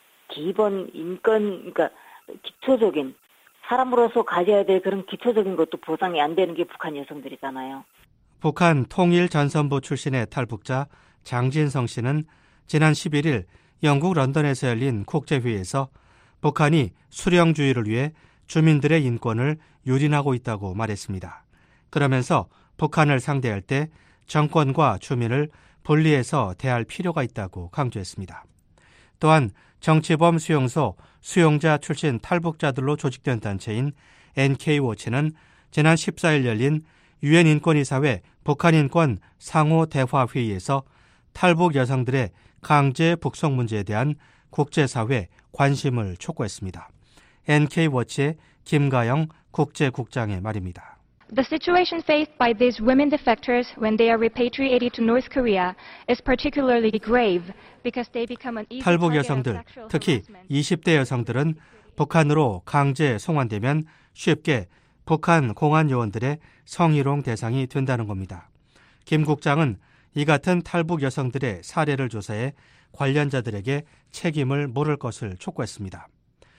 기본 인권, 그러니까 기초적인 사람으로서 가져야 될 그런 기초적인 것도 보장이 안 되는 게 북한 여성들이잖아요. 북한 통일전선부 출신의 탈북자 장진성 씨는 지난 십일일 영국 런던에서 열린 국제회의에서 북한이 수령주의를 위해 주민들의 인권을 유린하고 있다고 말했습니다. 그러면서 북한을 상대할 때 정권과 주민을 분리해서 대할 필요가 있다고 강조했습니다. 또한 정치범 수용소 수용자 출신 탈북자들로 조직된 단체인 엔케이워치는 지난 십사일 열린 유엔 인권이사회 북한인권 상호대화회의에서 탈북 여성들의 강제 북송 문제에 대한 국제사회 관심을 촉구했습니다. 엔케이워치의 김가영 국제국장의 말입니다. The situation faced by these women defectors when they are repatriated to North Korea is particularly grave because they become an easy 탈북 target of 여성들, sexual 특히 harassment. 이십 대 여성들은 북한으로 강제 송환되면 쉽게 북한 공안 요원들의 성희롱 대상이 된다는 겁니다. 김 국장은 이 같은 탈북 여성들의 사례를 조사해 관련자들에게 책임을 물을 것을 촉구했습니다.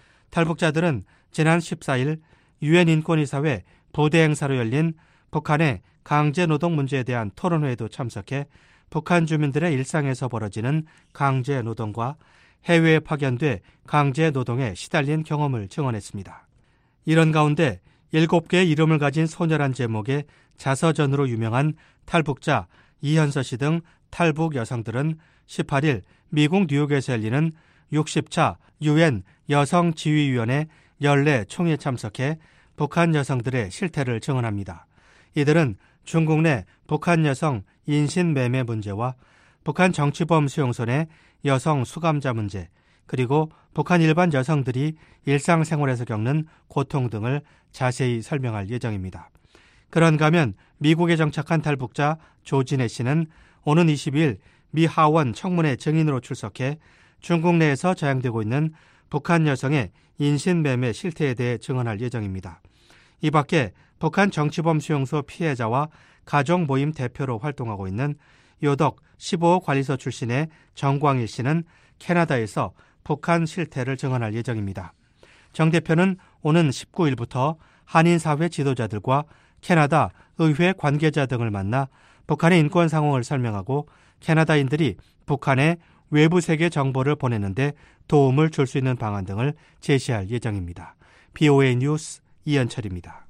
탈북자들은 지난 십사일 유엔 인권이사회 부대 행사로 열린 북한의 강제노동 문제에 대한 토론회에도 참석해 북한 주민들의 일상에서 벌어지는 강제노동과 해외에 파견돼 강제노동에 시달린 경험을 증언했습니다. 이런 가운데 일곱 개의 이름을 가진 소녀란 제목의 자서전으로 유명한 탈북자 이현서 씨 등 탈북 여성들은 십팔일 미국 뉴욕에서 열리는 육십 차 유엔 여성지휘위원회 연례 총회에 참석해 북한 여성들의 실태를 증언합니다. 이들은 중국 내 북한 여성 인신매매 문제와 북한 정치범 수용소 내 여성 수감자 문제, 그리고 북한 일반 여성들이 일상생활에서 겪는 고통 등을 자세히 설명할 예정입니다. 그런가 하면 미국에 정착한 탈북자 조진혜 씨는 오는 이십일 미 하원 청문회 증인으로 출석해 중국 내에서 저양되고 있는 북한 여성의 인신매매 실태에 대해 증언할 예정입니다. 이 밖에 북한 정치범 수용소 피해자와 가족 모임 대표로 활동하고 있는 요덕 십오호 관리소 출신의 정광일 씨는 캐나다에서 북한 실태를 증언할 예정입니다. 정 대표는 오는 십구일부터 한인사회 지도자들과 캐나다 의회 관계자 등을 만나 북한의 인권 상황을 설명하고 캐나다인들이 북한에 외부 세계 정보를 보내는데 도움을 줄 수 있는 방안 등을 제시할 예정입니다. 비오에이 뉴스 이현철입니다.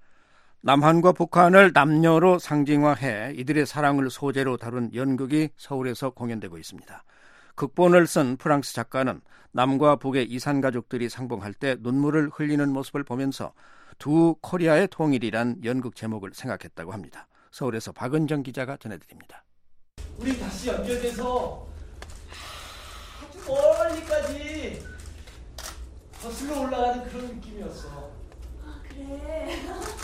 남한과 북한을 남녀로 상징화해 이들의 사랑을 소재로 다룬 연극이 서울에서 공연되고 있습니다. 극본을 쓴 프랑스 작가는 남과 북의 이산 가족들이 상봉할 때 눈물을 흘리는 모습을 보면서 두 코리아의 통일이란 연극 제목을 생각했다고 합니다. 서울에서 박은정 기자가 전해드립니다. 우리 다시 연결돼서 아주 멀리까지 거슬러 올라가는 그런 느낌이었어. 아, 그래.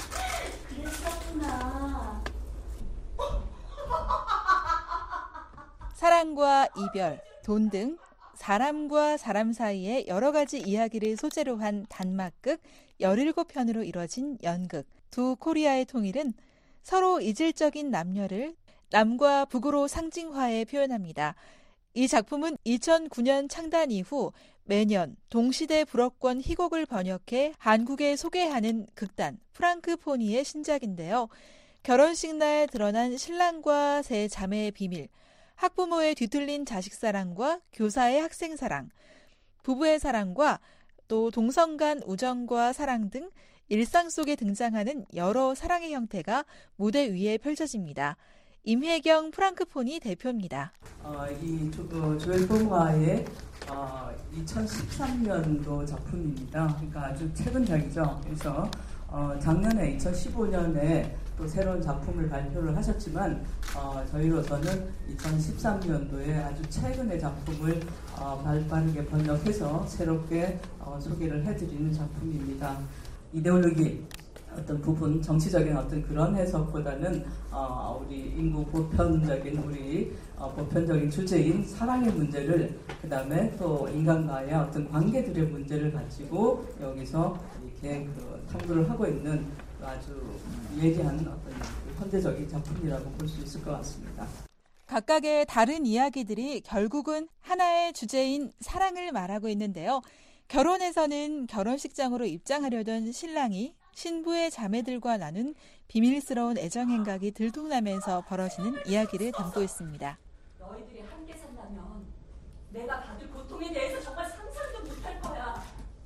그랬었구나. 사랑과 이별, 돈 등 사람과 사람 사이의 여러 가지 이야기를 소재로 한 단막극 열일곱 편으로 이뤄진 연극 두 코리아의 통일은 서로 이질적인 남녀를 남과 북으로 상징화해 표현합니다. 이 작품은 이천구 년 창단 이후 매년 동시대 불어권 희곡을 번역해 한국에 소개하는 극단 프랑크포니의 신작인데요. 결혼식 날 드러난 신랑과 세 자매의 비밀, 학부모의 뒤틀린 자식 사랑과 교사의 학생 사랑, 부부의 사랑과 또 동성 간 우정과 사랑 등 일상 속에 등장하는 여러 사랑의 형태가 무대 위에 펼쳐집니다. 임혜경 프랑크포니 대표입니다. 어, 이 조, 조엘 폼화의 어, 이천십삼 년도 작품입니다. 그러니까 아주 최근작이죠. 그래서 어, 작년에 이천십오 년에 또 새로운 작품을 발표를 하셨지만 어, 저희로서는 이천십삼 년도에 아주 최근의 작품을 어, 발빠르게 번역해서 새롭게 어, 소개를 해드리는 작품입니다. 이데올로기 어떤 부분, 정치적인 어떤 그런 해석보다는 어, 우리 인구 보편적인 우리 어, 보편적인 주제인 사랑의 문제를 그 다음에 또 인간과의 어떤 관계들의 문제를 가지고 여기서 이렇게 그 탐구를 하고 있는 아주 예리한 어떤 현대적인 작품이라고 볼 수 있을 것 같습니다. 각각의 다른 이야기들이 결국은 하나의 주제인 사랑을 말하고 있는데요. 결혼에서는 결혼식장으로 입장하려던 신랑이 신부의 자매들과 나눈 비밀스러운 애정 행각이 들통나면서 벌어지는 이야기를 담고 있습니다. 너희들이 함께 산다면 내가 받을 고통에 대해서 정말 상상도 못할 거야.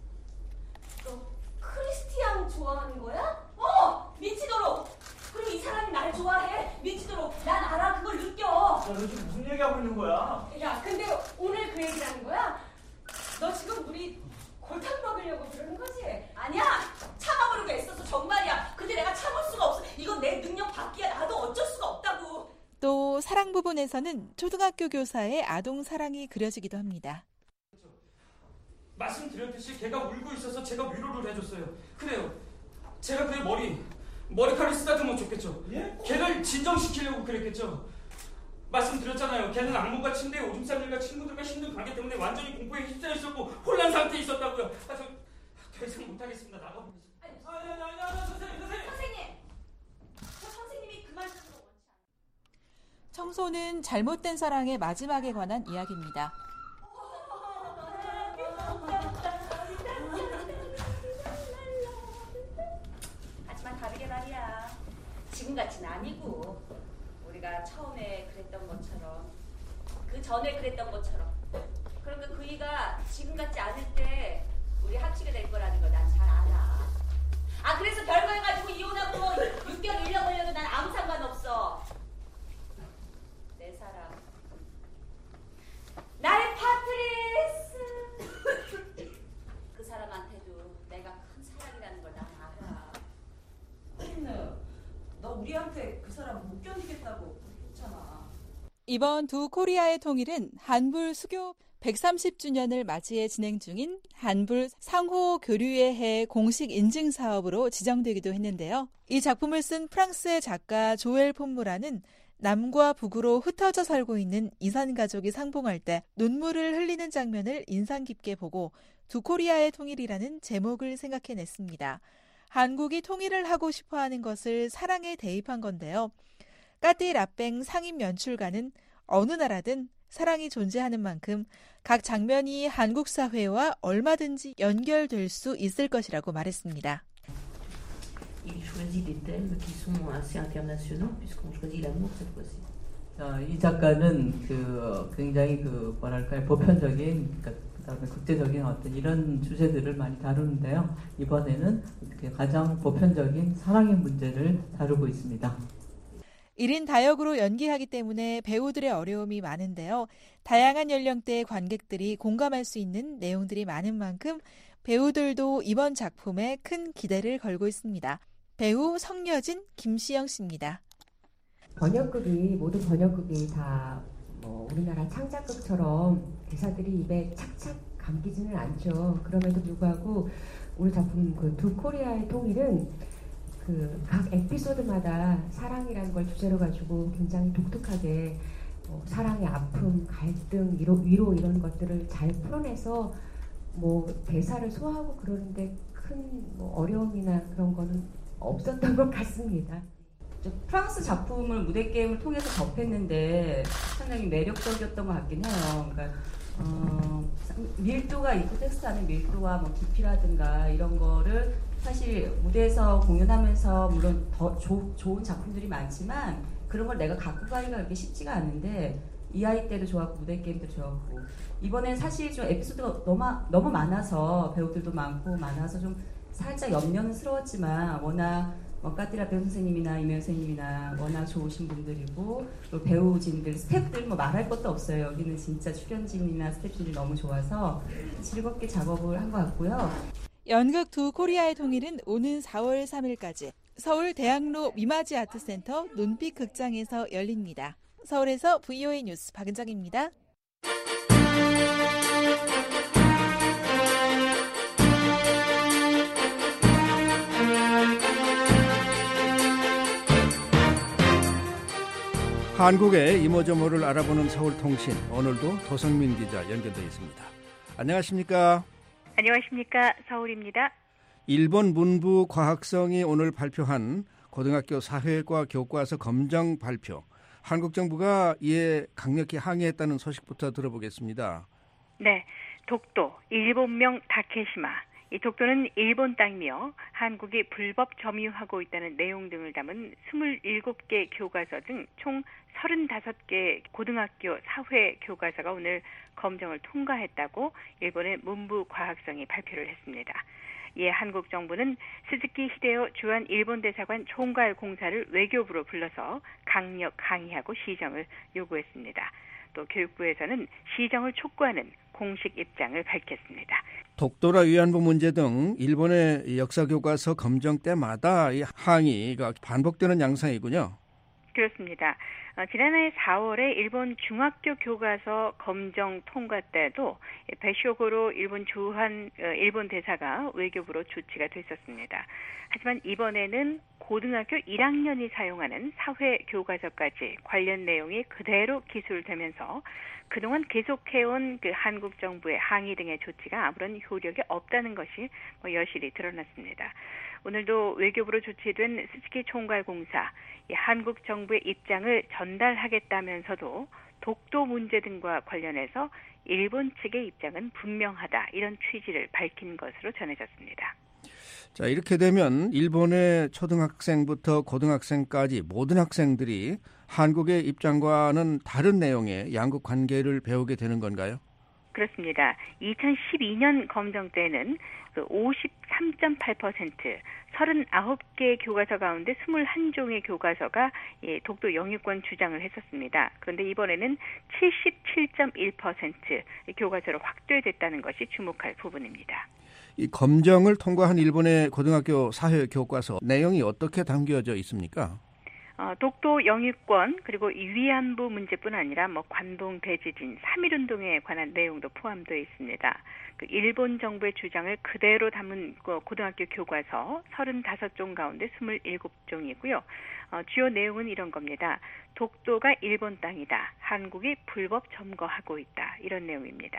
너 크리스티앙 좋아하는 거야? 어! 미치도록! 그리고 이 사람이 날 좋아해. 미치도록. 난 알아. 그걸 느껴. 야, 너 지금 무슨 얘기하고 있는 거야? 야, 근데 오늘 그 얘기라는 거야? 너 지금 우리 골탕 먹으려고 그러는 거지? 아니야. 참아보려고 애써서 정말이야. 근데 내가 참을 수가 없어. 이건 내 능력 밖이야. 나도 어쩔 수가 없다고. 또 사랑 부분에서는 초등학교 교사의 아동 사랑이 그려지기도 합니다. 말씀드렸듯이 걔가 울고 있어서 제가 위로를 해줬어요. 그래요. 제가 그의 머리, 머리카락을 쓰다듬으면 좋겠죠. 예? 걔를 진정시키려고 그랬겠죠. 말씀드렸잖아요. 걔는 악몽과 침대에 오줌 쌀들과 친구들과 힘든 관계 때문에 완전히 공포에 휩싸여 있었고 혼란 상태에 있었다고요. 아, 저 더 이상 못하겠습니다. 나가보겠습니다. 아니, 아니, 아니, 아니, 아니, 선생님, 선생님. 선생님. 저 선생님이 그만 하는 거 원치 않아요. 청소는 잘못된 사랑의 마지막에 관한 이야기입니다. 하지만 다르게 말이야. 지금같이는 아니고 우리가 처음에 그랬던 것처럼 그 전에 그랬던 것처럼 그러니까 그이가 지금 같지 않을 때 우리 합치게 될 거라는 걸 난 잘 알아. 아 그래서 별거 해가지고 이혼하고 육 개월 일 년 걸려도 난 아무 상관없어. 내 사랑 나의 파트리스 그 사람한테도 내가 큰 사랑이라는 걸 난 알아. 너, 너 우리한테 그 사람 못 견디겠다고 했잖아. 이번 두 코리아의 통일은 한불 수교 백삼십 주년을 맞이해 진행 중인 한불 상호 교류의 해 공식 인증 사업으로 지정되기도 했는데요. 이 작품을 쓴 프랑스의 작가 조엘 폼무라는 남과 북으로 흩어져 살고 있는 이산 가족이 상봉할 때 눈물을 흘리는 장면을 인상 깊게 보고 두 코리아의 통일이라는 제목을 생각해냈습니다. 한국이 통일을 하고 싶어하는 것을 사랑에 대입한 건데요. 까띠 라뺑 상임 연출가는 어느 나라든 사랑이 존재하는 만큼 각 장면이 한국 사회와 얼마든지 연결될 수 있을 것이라고 말했습니다. Il choisit des thèmes qui sont assez internationaux puisqu'on choisit l'amour cette fois-ci. 자, 이 작가는 그 굉장히 그 뭐랄까요 보편적인 그러니까 그다음에 국제적인 어떤 이런 주제들을 많이 다루는데요. 이번에는 이렇게 가장 보편적인 사랑의 문제를 다루고 있습니다. 일 인 다역으로 연기하기 때문에 배우들의 어려움이 많은데요. 다양한 연령대의 관객들이 공감할 수 있는 내용들이 많은 만큼 배우들도 이번 작품에 큰 기대를 걸고 있습니다. 배우 성여진, 김시영 씨입니다. 번역극이 모든 번역극이 다 뭐 우리나라 창작극처럼 대사들이 입에 착착 감기지는 않죠. 그럼에도 불구하고 오늘 작품 그 두 코리아의 통일은 그 각 에피소드마다 사랑이라는 걸 주제로 가지고 굉장히 독특하게 뭐 사랑의 아픔, 갈등, 위로, 위로 이런 것들을 잘 풀어내서 뭐 대사를 소화하고 그러는데 큰 뭐 어려움이나 그런 거는 없었던 것 같습니다. 프랑스 작품을 무대 게임을 통해서 접했는데 상당히 매력적이었던 것 같긴 해요. 그러니까 어, 밀도가 있고 텍스트 안에 밀도와 뭐 깊이라든가 이런 거를 사실 무대에서 공연하면서 물론 더 조, 좋은 작품들이 많지만 그런 걸 내가 갖고 가기가 그렇게 쉽지가 않은데 이 아이 때도 좋았고 무대 게임도 좋았고 이번엔 사실 좀 에피소드가 너무 너무 많아서 배우들도 많고 많아서 좀 살짝 염려스러웠지만 워낙 뭐 까띠라 배우 선생님이나 이명 선생님이나 워낙 좋으신 분들이고 또 배우진들, 스태프들 뭐 말할 것도 없어요. 여기는 진짜 출연진이나 스태프진이 너무 좋아서 즐겁게 작업을 한 것 같고요. 연극 두 코리아의 통일은 오는 사월 삼일까지 서울 대학로 미마지 아트센터 논빛 극장에서 열립니다. 서울에서 브이오에이 뉴스 박은정입니다. 한국의 이모저모를 알아보는 서울통신, 오늘도 도성민 기자 연결되어 있습니다. 안녕하십니까? 안녕하십니까? 서울입니다. 일본 문부 과학성이 오늘 발표한 고등학교 사회과 교과서 검정 발표, 한국 정부가 이에 강력히 항의했다는 소식부터 들어보겠습니다. 네, 독도, 일본명 다케시마. 이 독도는 일본 땅이며 한국이 불법 점유하고 있다는 내용 등을 담은 스물일곱 개 교과서 등 총 서른다섯 개 고등학교 사회 교과서가 오늘 검정을 통과했다고 일본의 문부 과학성이 발표를 했습니다. 이에 한국 정부는 스즈키 히데오 주한 일본 대사관 총괄 공사를 외교부로 불러서 강력 항의하고 시정을 요구했습니다. 또 교육부에서는 시정을 촉구하는 공식 입장을 밝혔습니다. 독도라 위안부 문제 등 일본의 역사교과서 검정 때마다 이 항의가 반복되는 양상이군요. 그렇습니다. 어, 지난해 사월에 일본 중학교 교과서 검정 통과 때도 배쇼고로 일본 주한 어, 일본 대사가 외교부로 조치가 됐었습니다. 하지만 이번에는 고등학교 일 학년이 사용하는 사회 교과서까지 관련 내용이 그대로 기술되면서 그동안 계속해온 그 한국 정부의 항의 등의 조치가 아무런 효력이 없다는 것이 뭐 여실히 드러났습니다. 오늘도 외교부로 조치된 스즈키 총괄공사, 이 한국 정부의 입장을 전달하겠다면서도 독도 문제 등과 관련해서 일본 측의 입장은 분명하다, 이런 취지를 밝힌 것으로 전해졌습니다. 자, 이렇게 되면 일본의 초등학생부터 고등학생까지 모든 학생들이 한국의 입장과는 다른 내용의 양국 관계를 배우게 되는 건가요? 그렇습니다. 이천십이 년 검정 때는 그 오십삼 점 팔 퍼센트, 서른아홉 개 교과서 가운데 이십일 종의 교과서가 예, 독도 영유권 주장을 했었습니다. 그런데 이번에는 칠십칠 점 일 퍼센트 교과서로 확대됐다는 것이 주목할 부분입니다. 이 검정을 통과한 일본의 고등학교 사회 교과서 내용이 어떻게 담겨져 있습니까? 어, 독도 영유권 그리고 이 위안부 문제뿐 아니라 뭐 관동 대지진, 삼일운동에 관한 내용도 포함되어 있습니다. 그 일본 정부의 주장을 그대로 담은 고등학교 교과서 서른다섯 종 가운데 이십칠 종이고요. 어, 주요 내용은 이런 겁니다. 독도가 일본 땅이다. 한국이 불법 점거하고 있다. 이런 내용입니다.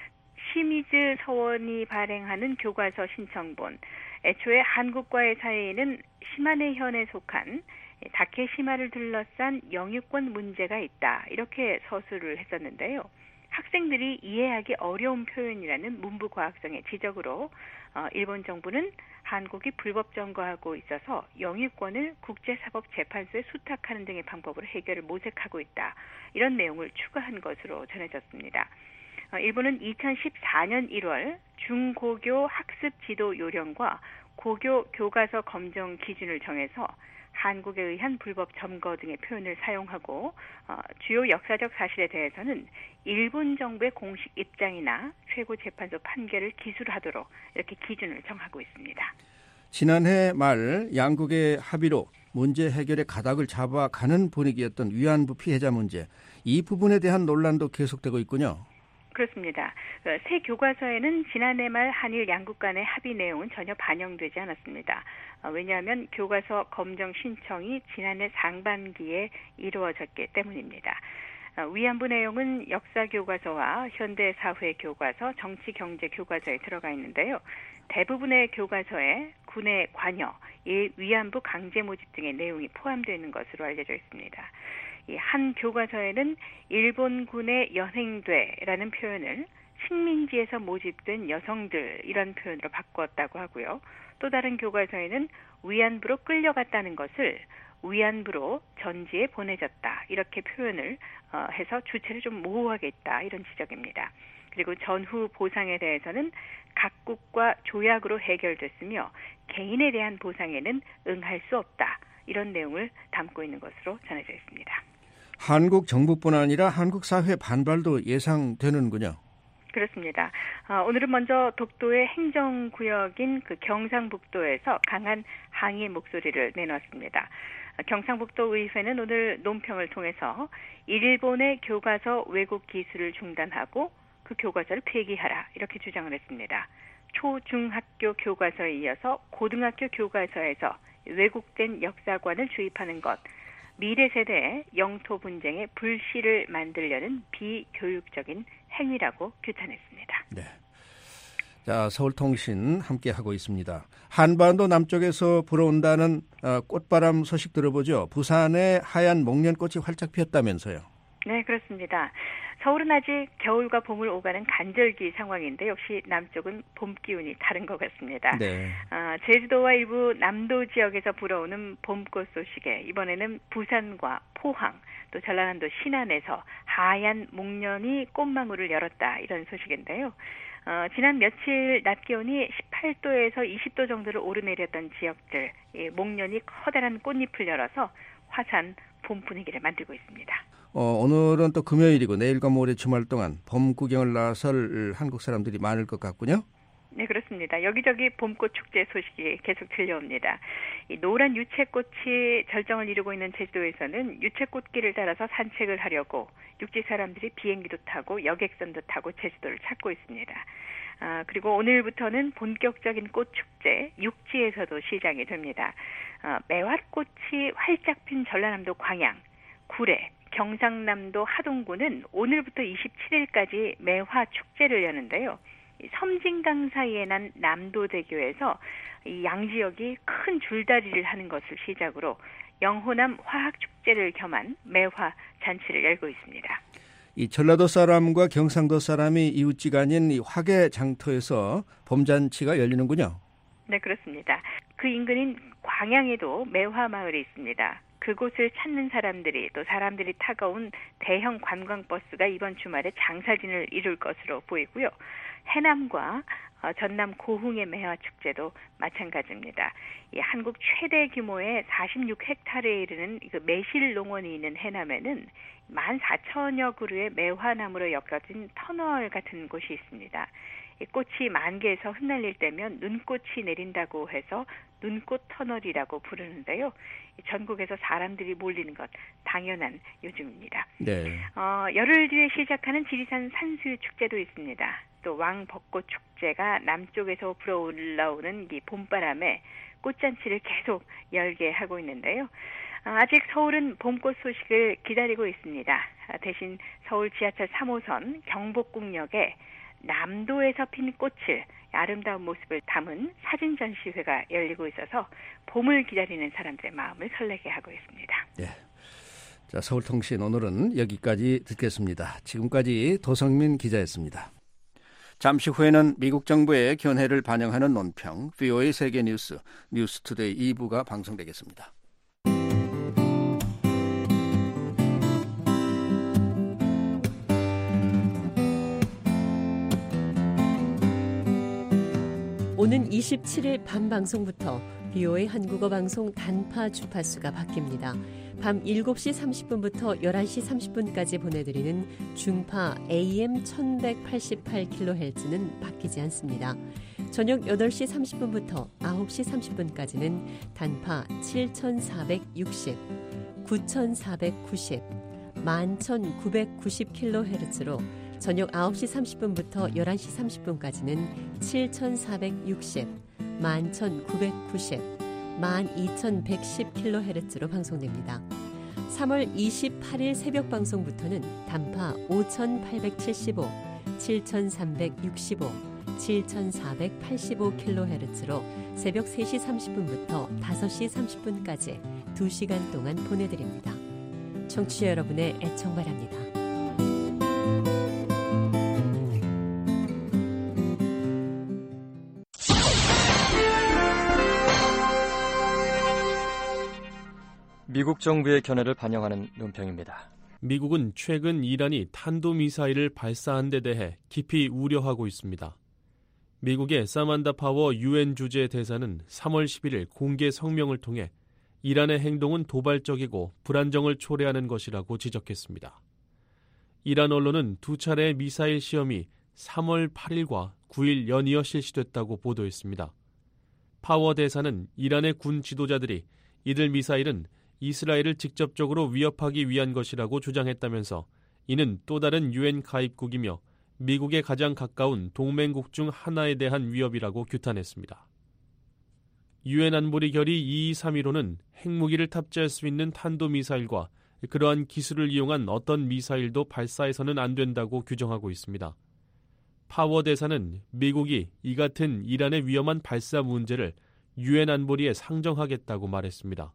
시미즈 서원이 발행하는 교과서 신청본, 애초에 한국과의 사이에는 시마네현에 속한 다케시마를 둘러싼 영유권 문제가 있다, 이렇게 서술을 했었는데요. 학생들이 이해하기 어려운 표현이라는 문부 과학성의 지적으로 어, 일본 정부는 한국이 불법 점거하고 있어서 영유권을 국제사법재판소에 수탁하는 등의 방법으로 해결을 모색하고 있다, 이런 내용을 추가한 것으로 전해졌습니다. 어, 일본은 이천십사 년 일월 중고교 학습 지도 요령과 고교 교과서 검정 기준을 정해서 한국에 의한 불법 점거 등의 표현을 사용하고 어, 주요 역사적 사실에 대해서는 일본 정부의 공식 입장이나 최고재판소 판결을 기술하도록 이렇게 기준을 정하고 있습니다. 지난해 말 양국의 합의로 문제 해결의 가닥을 잡아가는 분위기였던 위안부 피해자 문제, 이 부분에 대한 논란도 계속되고 있군요. 그렇습니다. 새 교과서에는 지난해 말 한일 양국 간의 합의 내용은 전혀 반영되지 않았습니다. 왜냐하면 교과서 검정 신청이 지난해 상반기에 이루어졌기 때문입니다. 위안부 내용은 역사교과서와 현대사회교과서, 정치경제교과서에 들어가 있는데요. 대부분의 교과서에 군의 관여, 위안부 강제모집 등의 내용이 포함되어 있는 것으로 알려져 있습니다. 이 한 교과서에는 일본군의 연행돼라는 표현을 식민지에서 모집된 여성들 이런 표현으로 바꾸었다고 하고요. 또 다른 교과서에는 위안부로 끌려갔다는 것을 위안부로 전지에 보내졌다 이렇게 표현을 어, 해서 주체를 좀 모호하게 했다 이런 지적입니다. 그리고 전후 보상에 대해서는 각국과 조약으로 해결됐으며 개인에 대한 보상에는 응할 수 없다 이런 내용을 담고 있는 것으로 전해져 있습니다. 한국 정부뿐 아니라 한국 사회 반발도 예상되는군요. 그렇습니다. 어, 오늘은 먼저 독도의 행정구역인 그 경상북도에서 강한 항의 목소리를 내놨습니다. 경상북도 의회는 오늘 논평을 통해서 일본의 교과서 왜곡 기술을 중단하고 그 교과서를 폐기하라 이렇게 주장을 했습니다. 초중학교 교과서에 이어서 고등학교 교과서에서 왜곡된 역사관을 주입하는 것, 미래 세대의 영토 분쟁의 불씨를 만들려는 비교육적인 행위라고 규탄했습니다. 네. 자, 서울통신 함께 하고 있습니다. 한반도 남쪽에서 불어온다는 어, 꽃바람 소식 들어보죠. 부산에 하얀 목련꽃이 활짝 피었다면서요. 네, 그렇습니다. 서울은 아직 겨울과 봄을 오가는 간절기 상황인데 역시 남쪽은 봄 기운이 다른 것 같습니다. 네. 어, 제주도와 일부 남도 지역에서 불어오는 봄꽃 소식에 이번에는 부산과 포항 또 전라남도 신안에서 하얀 목련이 꽃망울을 열었다 이런 소식인데요. 어, 지난 며칠 낮 기온이 십팔 도에서 이십 도 정도를 오르내렸던 지역들, 이 목련이 커다란 꽃잎을 열어서 화사한 봄 분위기를 만들고 있습니다. 어, 오늘은 또 금요일이고 내일과 모레 주말 동안 봄 구경을 나설 한국 사람들이 많을 것 같군요. 네, 그렇습니다. 여기저기 봄꽃 축제 소식이 계속 들려옵니다. 이 노란 유채꽃이 절정을 이루고 있는 제주도에서는 유채꽃길을 따라서 산책을 하려고 육지 사람들이 비행기도 타고 여객선도 타고 제주도를 찾고 있습니다. 아, 그리고 오늘부터는 본격적인 꽃축제 육지에서도 시작이 됩니다. 아, 매화꽃이 활짝 핀 전라남도 광양, 구례, 경상남도 하동구는 오늘부터 이십칠 일까지 매화 축제를 여는데요. 섬진강 사이에 난 남도대교에서 이 양지역이 큰 줄다리를 하는 것을 시작으로 영호남 화학축제를 겸한 매화 잔치를 열고 있습니다. 이 전라도 사람과 경상도 사람이 이웃지간인 이 화계 장터에서 봄잔치가 열리는군요. 네, 그렇습니다. 그 인근인 광양에도 매화 마을이 있습니다. 그곳을 찾는 사람들이 또 사람들이 타고 온 대형 관광버스가 이번 주말에 장사진을 이룰 것으로 보이고요. 해남과 전남 고흥의 매화 축제도 마찬가지입니다. 이 한국 최대 규모의 사십육 헥타르에 이르는 그 매실 농원이 있는 해남에는 만 사천여 그루의 매화나무로 엮어진 터널 같은 곳이 있습니다. 이 꽃이 만개에서 흩날릴 때면 눈꽃이 내린다고 해서 눈꽃 터널이라고 부르는데요. 전국에서 사람들이 몰리는 것 당연한 요즘입니다. 네. 어, 열흘 뒤에 시작하는 지리산 산수유 축제도 있습니다. 또 왕벚꽃 축제가 남쪽에서 불어올라오는 이 봄바람에 꽃잔치를 계속 열게 하고 있는데요. 아직 서울은 봄꽃 소식을 기다리고 있습니다. 대신 서울 지하철 삼 호선 경복궁역에 남도에서 핀 꽃을 아름다운 모습을 담은 사진 전시회가 열리고 있어서 봄을 기다리는 사람들의 마음을 설레게 하고 있습니다. 네. 자, 서울통신 오늘은 여기까지 듣겠습니다. 지금까지 도성민 기자였습니다. 잠시 후에는 미국 정부의 견해를 반영하는 논평, 브이오에이 세계뉴스, 뉴스투데이 이 부가 방송되겠습니다. 오는 이십칠 일 밤 방송부터 브이오에이 한국어 방송 단파 주파수가 바뀝니다. 밤 일곱 시 삼십 분부터 열한 시 삼십 분까지 보내드리는 중파 에이엠 천백팔십팔 킬로헤르츠는 바뀌지 않습니다. 저녁 여덟 시 삼십 분부터 아홉 시 삼십 분까지는 단파 칠천사백육십, 구천사백구십, 만 천구백구십 킬로헤르츠로 저녁 아홉 시 삼십 분부터 열한 시 삼십 분까지는 칠천사백육십, 만 천구백구십, 만 이천백십 킬로헤르츠로 방송됩니다. 삼월 이십팔일 새벽 방송부터는 단파 오천팔백칠십오, 칠천삼백육십오, 칠천사백팔십오 킬로헤르츠로 새벽 세 시 삼십 분부터 다섯 시 삼십 분까지 두 시간 동안 보내드립니다. 청취자 여러분의 애청 바랍니다. 미국 정부의 견해를 반영하는 논평입니다. 미국은 최근 이란이 탄도미사일을 발사한 데 대해 깊이 우려하고 있습니다. 미국의 사만다 파워 유엔 주재 대사는 삼월 십일일 공개 성명을 통해 이란의 행동은 도발적이고 불안정을 초래하는 것이라고 지적했습니다. 이란 언론은 두 차례의 미사일 시험이 삼월 팔일과 구일 연이어 실시됐다고 보도했습니다. 파워 대사는 이란의 군 지도자들이 이들 미사일은 이스라엘을 직접적으로 위협하기 위한 것이라고 주장했다면서 이는 또 다른 유엔 가입국이며 미국에 가장 가까운 동맹국 중 하나에 대한 위협이라고 규탄했습니다. 유엔 안보리 결의 이이삼일호는 핵무기를 탑재할 수 있는 탄도미사일과 그러한 기술을 이용한 어떤 미사일도 발사해서는 안 된다고 규정하고 있습니다. 파워 대사는 미국이 이 같은 이란의 위험한 발사 문제를 유엔 안보리에 상정하겠다고 말했습니다.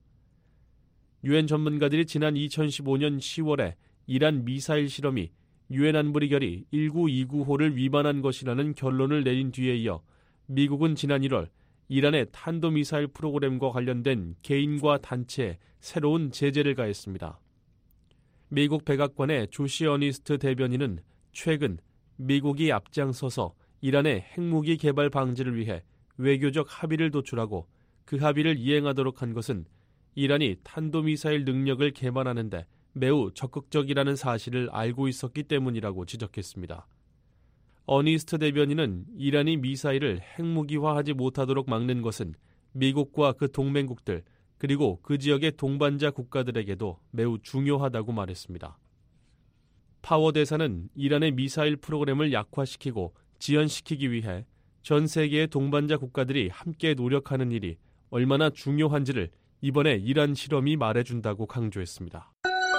유엔 전문가들이 지난 이천십오년 시월에 이란 미사일 실험이 유엔 안보리 결의 천구백이십구호를 위반한 것이라는 결론을 내린 뒤에 이어 미국은 지난 일월 이란의 탄도미사일 프로그램과 관련된 개인과 단체에 새로운 제재를 가했습니다. 미국 백악관의 조시 어니스트 대변인은 최근 미국이 앞장서서 이란의 핵무기 개발 방지를 위해 외교적 합의를 도출하고 그 합의를 이행하도록 한 것은 이란이 탄도미사일 능력을 개발하는 데 매우 적극적이라는 사실을 알고 있었기 때문이라고 지적했습니다. 어니스트 대변인은 이란이 미사일을 핵무기화하지 못하도록 막는 것은 미국과 그 동맹국들 그리고 그 지역의 동반자 국가들에게도 매우 중요하다고 말했습니다. 파워 대사는 이란의 미사일 프로그램을 약화시키고 지연시키기 위해 전 세계의 동반자 국가들이 함께 노력하는 일이 얼마나 중요한지를 이번에 이란 실험이 말해준다고 강조했습니다.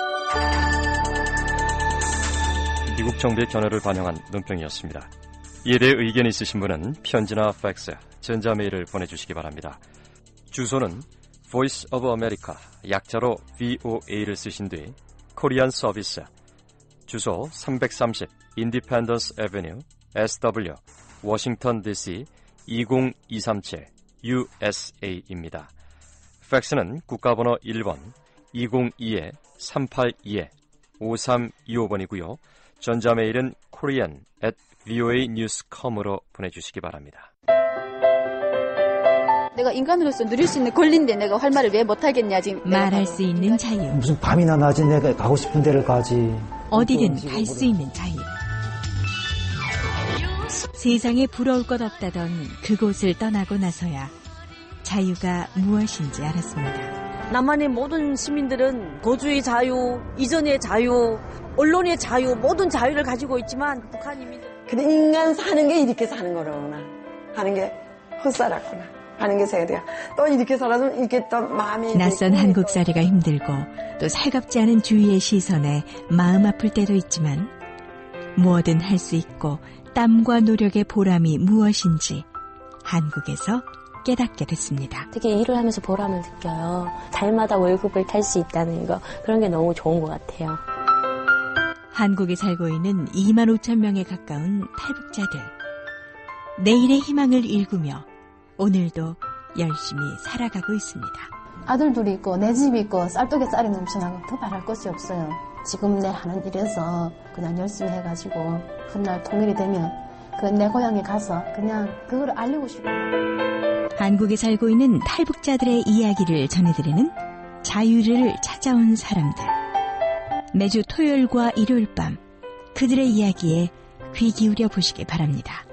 미국 정부의 견해를 반영한 논평이었습니다. 이에 대해 의견 있으신 분은 편지나 팩스, 전자메일을 보내주시기 바랍니다. 주소는 Voice of America, 약자로 브이오에이를 쓰신 뒤 코리안 서비스, 주소 삼백삼십 Independence Avenue, 에스더블유, 워싱턴 디씨 이공이삼칠 유에스에이입니다. 팩스는 국가번호 일 번 이공이 삼팔이 오삼이오 번이고요. 전자메일은 korean at voa news dot com으로 보내주시기 바랍니다. 내가 인간으로서 누릴 수 있는 권리인데 내가 할 말을 왜 못하겠냐. 지금 말할 수 있는 자유. 무슨 밤이나 낮이 내가 가고 싶은 데를 가지. 어디든 갈 수 있는 자유. 세상에 부러울 것 없다던 그곳을 떠나고 나서야 자유가 무엇인지 알았습니다. 남한의 모든 시민들은 거주의 자유, 이전의 자유, 언론의 자유, 모든 자유를 가지고 있지만 북한 이민들. 근데 인간 사는 게 이렇게 사는 거로구나 하는 게 헛살았구나 하는 게 세대야. 또 이렇게 살아서 이렇게 또 마음이 낯선 한국살이가 힘들고 또 살갑지 않은 주위의 시선에 마음 아플 때도 있지만 뭐든 할 수 있고 땀과 노력의 보람이 무엇인지 한국에서 깨닫게 됐습니다. 되게 일을 하면서 보람을 느껴요. 달마다 월급을 탈 수 있다는 거, 그런 게 너무 좋은 것 같아요. 한국에 살고 있는 이만 오천 명에 가까운 탈북자들. 내일의 희망을 일구며 오늘도 열심히 살아가고 있습니다. 아들 둘이 있고 내 집이 있고 쌀떡에 쌀이 넘쳐나고 더 바랄 것이 없어요. 지금 내 하는 일에서 그냥 열심히 해가지고 훗날 통일이 되면 그 내 고향에 가서 그냥 그걸 알리고 싶어요. 한국에 살고 있는 탈북자들의 이야기를 전해드리는 자유를 찾아온 사람들. 매주 토요일과 일요일 밤 그들의 이야기에 귀 기울여 보시기 바랍니다.